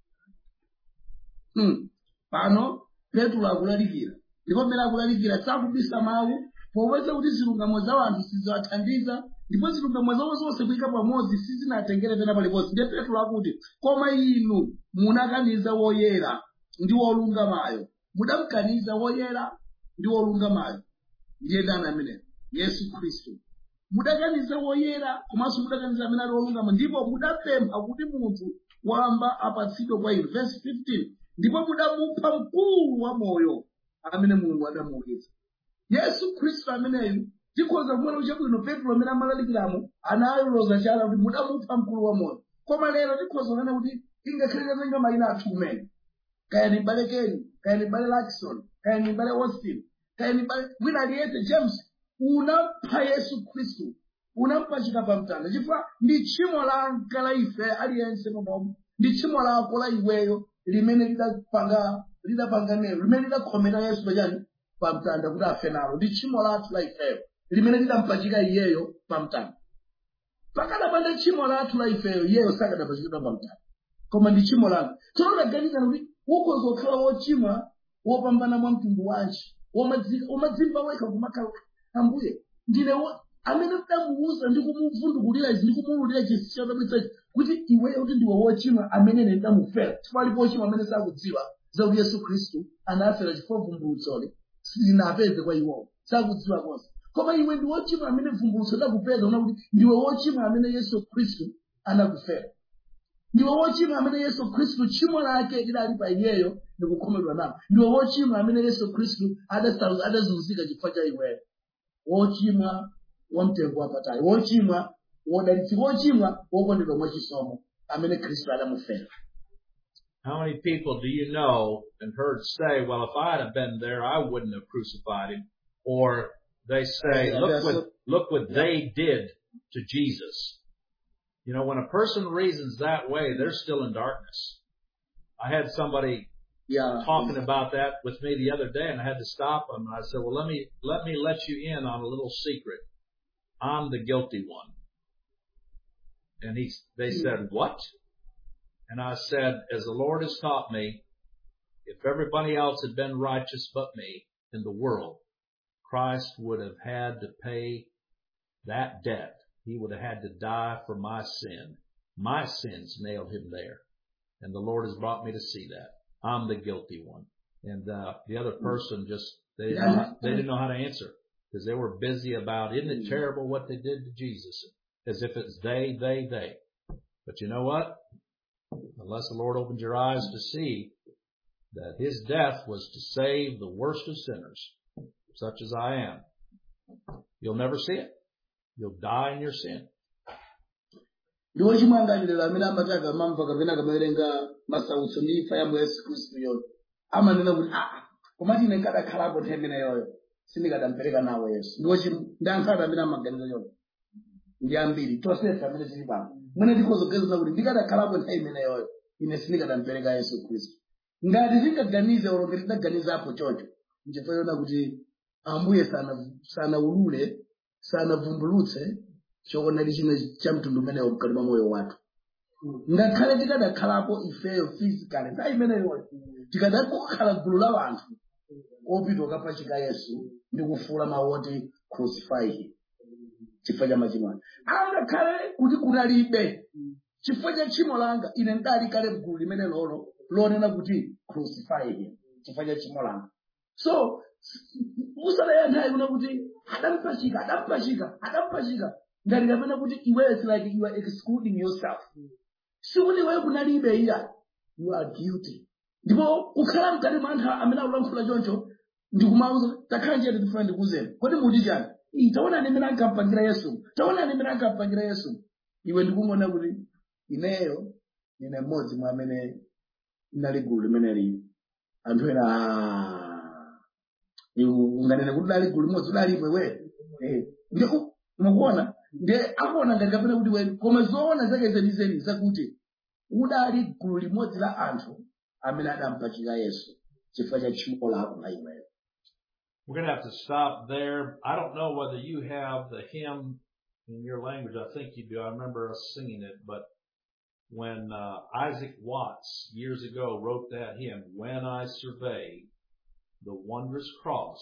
Pano, Petro akulalikira. Ndipo mmene akulalikira sakubisa mawu, poweza kuti zilungamo za wanthu sizathandiza, ndipo zilungamo zawo zonse kuyika pamodzi sizinatengere pena paliponse. Ndiye Petro akuti, koma inu munakaniza woyera ndi wolungamayo. Mudamkaniza woyera ndi wolungamayo. Ndiye ndani amene? Yesu Kristu. Mudakaniza woyera, komanso mudakaniza amene ali wolungama, ndipo mudapempha kuti munthu wamba apatsidwe kwa inu. Verse 15. Ndipo mudamupha mkulu wa moyo amene Mulungu adamuukitsa. Yesu Kristu ameneyu tikhoza kumwena uchabwino Petro amene amalalikiramo analoza chala kuti mudamupha mkulu wa moyo. Koma lero tikhoza kunena kuti ingakhale katenga mayina athu kumene kaya ni mbale Ken, kaya ni mbale Lakson, kaya ni mbale Austin, kaya ni mbale wina aliyete James, unampa Yesu Kristu, unampachika pa mtanda. Chifukwa ndi tchimo langa la ife aliyense momo, ndi tchimo lako la iweyo limene lidapanga nero, limene lidakhomera Yesu pachani pa mtanda kuti afe nalo. Ndi tchimo lathu la ifeyo limene lidampachika iyeyo pa mtanda. Pakadapanda tchimo lathu la ifeyo iyeyo sakadapachikidwa pa mtanda, koma ndi tchimo langa. Tsono taganizani kuti ukhoza kukhala wochimwa wopambana mwa mtundu wanji, umadzimba wekha kumakhala Ambuye ndine amene ndamuuza ndi kumuvundukulira izi ndi kumuululira chinsinsi chodabwitsachi kuti iweyo kuti ndiwe wochimwa amene ine ndamufera. Chifukwa alipo wochimwa amene sakudziwa zakuti Yesu Khristu anafera chifukwa vumbulutsoli silinapeze kwa iwowo, sakudziwa konse. Koma iwe ndi wochimwa amene vumbulutso lidakupeza, una kuti ndiwe wochimwa amene Yesu Khristu anakufera. Ndiwe wochimwa amene Yesu Khristu tchimo lake lidali pa iyeyo ndikukhomedwa nalo. Ndiwe wochimwa amene Yesu Khristu adazunzika chifukwa cha iweyo. Wochimwa wamtengo wapatali, wochimwa wodalitsi, wochimwa wokondedwa mwachisomo amene Khristu adamufera. How many people do you know and heard say, well, if I had been there, I wouldn't have crucified him? Or they say, look what they did to Jesus. You know, when a person reasons that way, they're still in darkness. I had somebody talking about that with me the other day, and I had to stop them. And I said, well, let me let you in on a little secret. I'm the guilty one. And they said, what? And I said, as the Lord has taught me, if everybody else had been righteous but me in the world, Christ would have had to pay that debt. He would have had to die for my sin. My sins nailed him there. And the Lord has brought me to see that. I'm the guilty one. And the other person they didn't know how to answer, because they were busy about, isn't it terrible what they did to Jesus? As if it's they. But you know what? Unless the Lord opens your eyes to see that his death was to save the worst of sinners, such as I am, you'll never see it. You'll die in your sin. Ndiwo chimwangalira amene amataka mamva kapena kamawerenga masautso ndi imfa ya Yesu Khristu yoyo amanena kuti komati ine nkadakhalapo nthawi imeneyoyo sindikadampereka nawo Yesu. Ndiwo ndiyankhata amene amaganiza yoyo ndi ambiri tonsefe amene tili pano mwene tikhozogeza kuti ndikadakhalapo nthawi imeneyoyo ine sindikadampereka Yesu Khristu. Ngati tingaganize olonge tidaganizapo chocho nchifukwa yona kuti Ambuye sanaulule sanavumbulutse choonadi chino cha mtundu umenewo mkati mwa moyo wathu. Ngakhale tikadakhalapo ifeyo physically nthawi imeneyo tikadakhala gulu la wanthu opita kapachika Yesu ndi kufuula mawu oti crucify him chifukwa cha machimo anga. Angakhale kuti kunalibe chifukwa cha tchimo langa ine ndali kale mgulu limene lonena kuti crucify him chifukwa cha tchimo langa. So usalaya nthawi kuna kuti adampachika ngati kapena kuti iwe it's like you are excluding yourself. Sikuti iwe kunalibe iya, you are guilty. Ndipo kukhala mkati mwa anthu amene akulankhula choncho ndikumauza takhala njeti tifuna ndikuzeni kodi muti chani taona nimene ankampangira Yesu. Iwe ndikungona kuti ineyo ndine mmodzi mwa amene ndinali gulu limeneli. Anthu ena unganene kuti dali gulu limodzi udalipo iwe ndipo mukuona ndiye akuona ngati kapena kuti we koma zoona zake zenizeni zakuti udali gulu limodzi la anthu amene adampachika Yesu chifukwa cha tchimo lako la iweyo. We're going to have to stop there. I don't know whether you have the hymn in your language. I think you do. I remember us singing it. But when Isaac Watts years ago wrote that hymn, "When I Survey the Wondrous Cross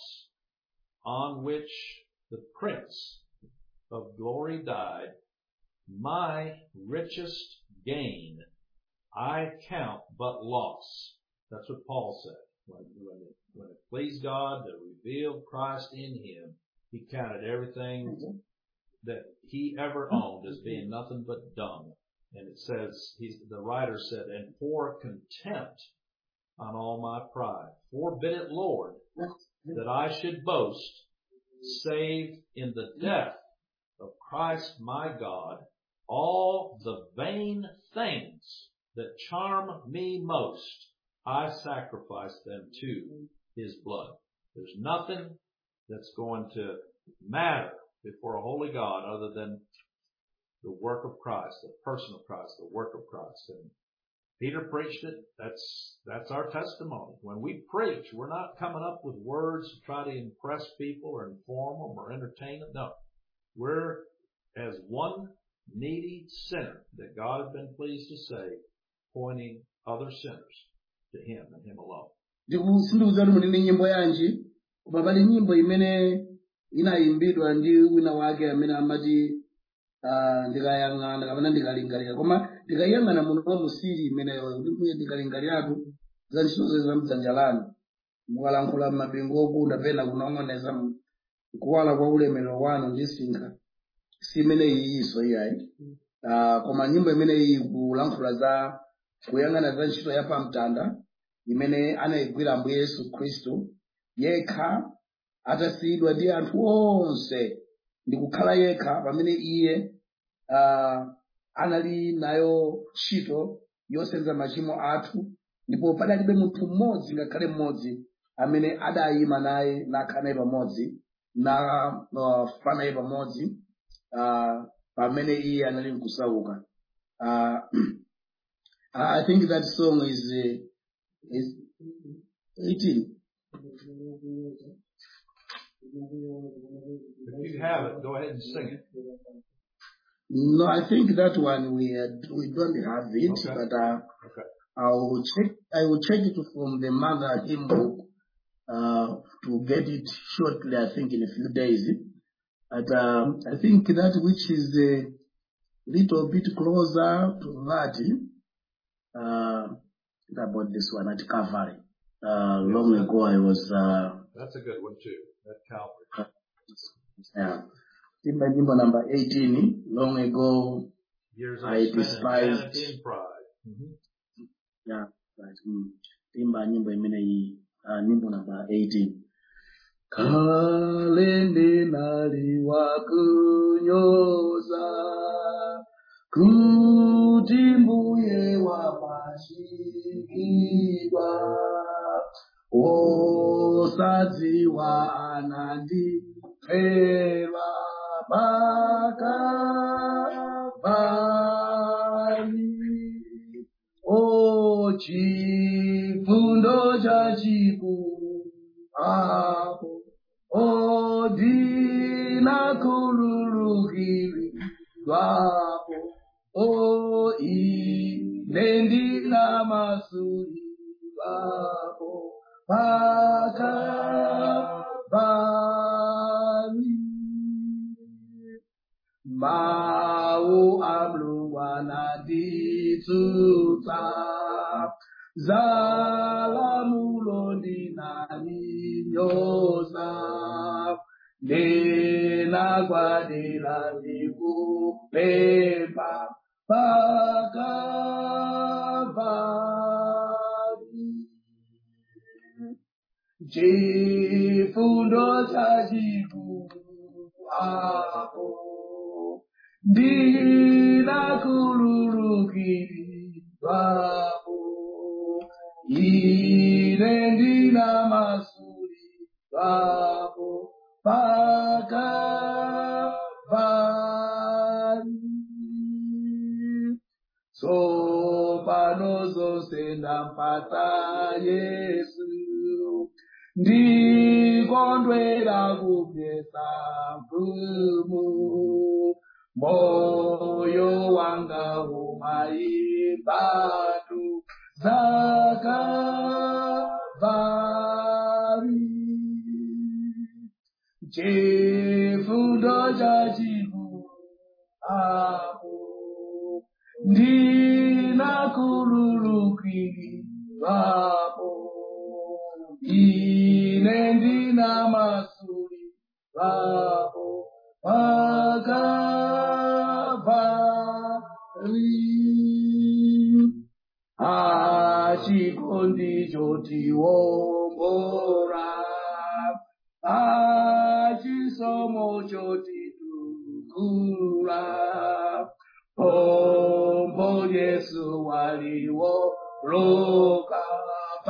on which the Prince of Glory died, my richest gain I count but loss." That's what Paul said. When it pleased God to reveal Christ in him, he counted everything that he ever owned as being nothing but dung. And it says, the writer said, "And pour contempt on all my pride. Forbid it, Lord, that I should boast, save in the death of Christ my God, all the vain things that charm me most I sacrifice them to his blood. There's nothing that's going to matter before a holy God other than the work of Christ, the person of Christ, the work of Christ. And Peter preached it. That's our testimony. When we preach, we're not coming up with words to try to impress people or inform them or entertain them. No. We're as one needy sinner that God has been pleased to save, pointing other sinners to him and him alone. Ndikusindikiza kuti muli nyimbo yanji, koma pali nyimbo imene inayimbidwa ndi wina wake amene amati ndikayang'ana kapena ndikalingalira, koma ndikayang'ana muno musiri imeneyo ndikuye ndikalingaliratu za ntchito za mdzanja lanu, mukalankhula m'mabingu okunda pena kunong'oneza kuwala kwa ulemerero wanu ndi sinkha simene iyiso iyayi. Koma nyimbo imene ikulankhula za kuyang'ana za ntchito ya pamtanda imene anayigwira Ambuye Yesu Khristu yekha atasiyidwa ndi anthu onse ndi kukhala yekha pamene iye anali nayo ntchito yosenza machimo athu, ndipo padalibe munthu mmodzi ngakhale mmodzi amene adayima naye nakhala naye pamodzi nafa naye pamodzi pamene iye anali mkusauka. I think that song is 18. If you have it, go ahead and sing it. No, I think that one we don't have it, okay. But okay. I will check it from the Mother Hymn Book to get it shortly. I think in a few days. But I think that which is a little bit closer to that about this one at Calvary. Long ago I was. That's a good one too. At Calvary. Yeah. Timba number 18. Long ago, years I despised. Vanity and pride. Mm-hmm. Yeah, right. Timba nyimbo imene hii. Nyimbo number 18. Kalende nali wakunyoza, kuti mbuye wapachikidwa, osadziwa anandipera pakalvari, chifundo chachikulu apo odina kululukiridwapo, ine ndinamasuliwapo pakalvari. Mau amlu wananditsutsa, zalamulo ndinaninyoza, ndinagwadira ndikupempha pakalvari. Chifundo chachikulu apo ndinakululukiridwapo, ine ndinamasuliwapo pakalvari. Tsopano zonse ndampatsa Yesu, ndikondwera kupeza mfumu, moyo wanga umayimbatu zakalvari. Chifundo chachikulu apo ndinakululukiridwapo, ine ndinamasuliwapo pakalvari. Achikondi chotiwombora, achisomo chotitukula, pombo Yesu waliwo loka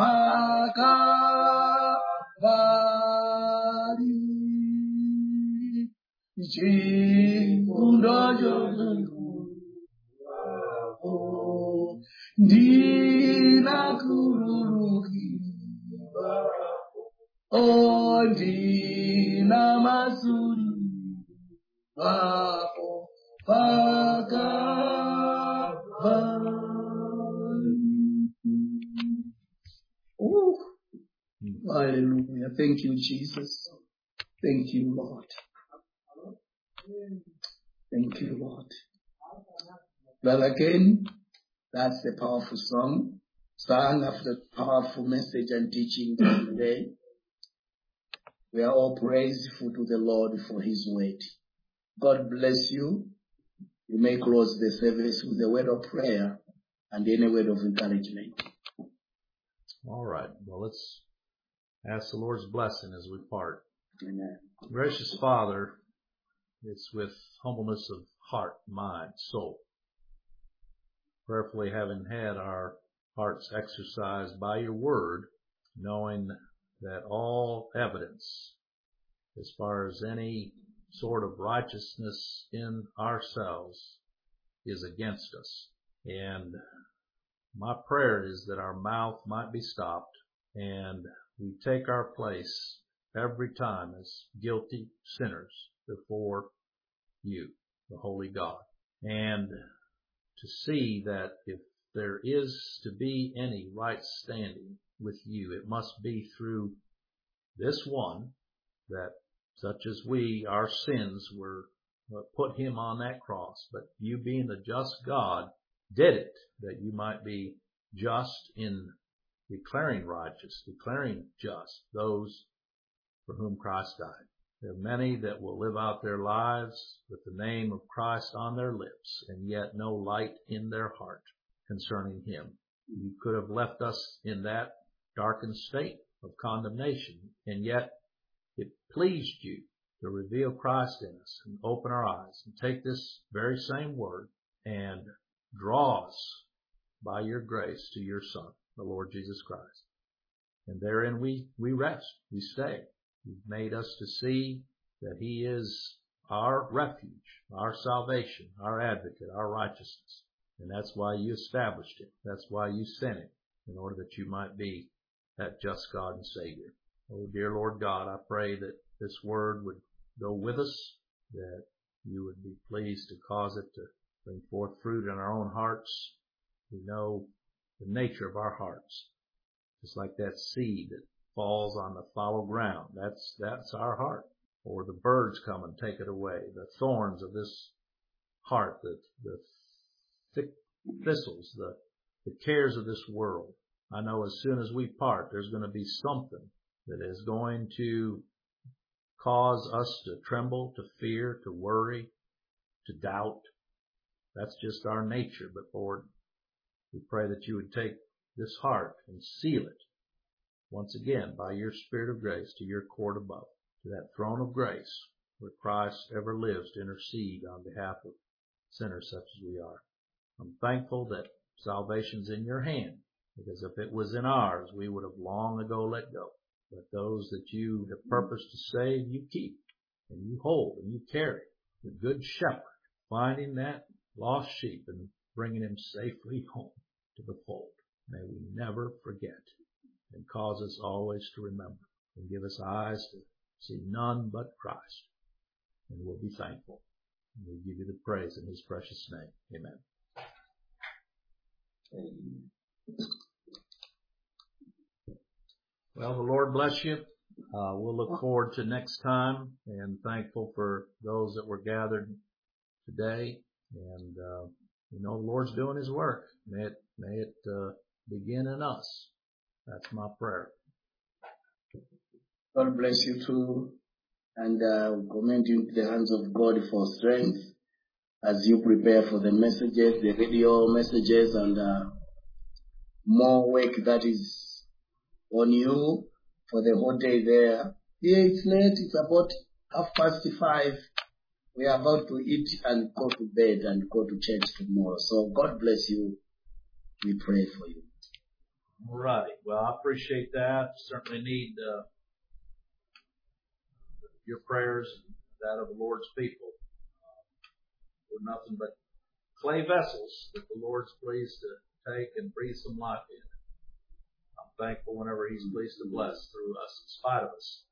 chifundo chokukurapo ndinakururukirwa ndina masuri vapo pakavari. Hallelujah. Thank you, Jesus. Thank you, Lord. Thank you, Lord. Well, again, that's the powerful song sung after the powerful message and teaching today. We are all praiseful to the Lord for his word. God bless you. You may close the service with a word of prayer and any word of encouragement. All right. Well, let's ask the Lord's blessing as we part. Amen. Gracious Father, it's with humbleness of heart, mind, soul, prayerfully having had our hearts exercised by your word, knowing that all evidence as far as any sort of righteousness in ourselves is against us. And my prayer is that our mouth might be stopped and we take our place every time as guilty sinners before you, the Holy God, and to see that if there is to be any right standing with you, it must be through this one, that such as we, our sins were put him on that cross, but you being the just God did it, that you might be just in declaring righteous, declaring just those for whom Christ died. There are many that will live out their lives with the name of Christ on their lips and yet no light in their heart concerning him. You could have left us in that darkened state of condemnation, and yet it pleased you to reveal Christ in us and open our eyes and take this very same word and draw us by your grace to your Son, the Lord Jesus Christ. And therein we rest, we stay. You've made us to see that he is our refuge, our salvation, our advocate, our righteousness. And that's why you established it. That's why you sent it, in order that you might be that just God and Savior. Oh, dear Lord God, I pray that this word would go with us, that you would be pleased to cause it to bring forth fruit in our own hearts. We know the nature of our hearts. Just like that seed that falls on the fallow ground. That's our heart. Or the birds come and take it away. The thorns of this heart, the thick thistles, the cares of this world. I know as soon as we part, there's going to be something that is going to cause us to tremble, to fear, to worry, to doubt. That's just our nature. But Lord, we pray that you would take this heart and seal it once again by your Spirit of grace to your court above, to that throne of grace where Christ ever lives to intercede on behalf of sinners such as we are. I'm thankful that salvation's in your hand, because if it was in ours, we would have long ago let go. But those that you have purposed to save, you keep, and you hold, and you carry. The good shepherd, finding that lost sheep and bringing him safely home to the fold. May we never forget, and cause us always to remember, and give us eyes to see none but Christ. And we'll be thankful. And we give you the praise in his precious name. Amen. Well, the Lord bless you. We'll look forward to next time, and thankful for those that were gathered today. And the Lord's doing his work. May it begin in us. That's my prayer. God bless you too, and commend you into the hands of God for strength as you prepare for the messages, the radio messages, and more work that is on you for the whole day there. Here it's late, it's about 5:30. We are about to eat and go to bed and go to church tomorrow. So God bless you. We pray for you. All right. Well, I appreciate that. Certainly need your prayers. that of the Lord's people. We're nothing but clay vessels that the Lord's pleased to take and breathe some life in. I'm thankful whenever He's pleased to bless through us, in spite of us.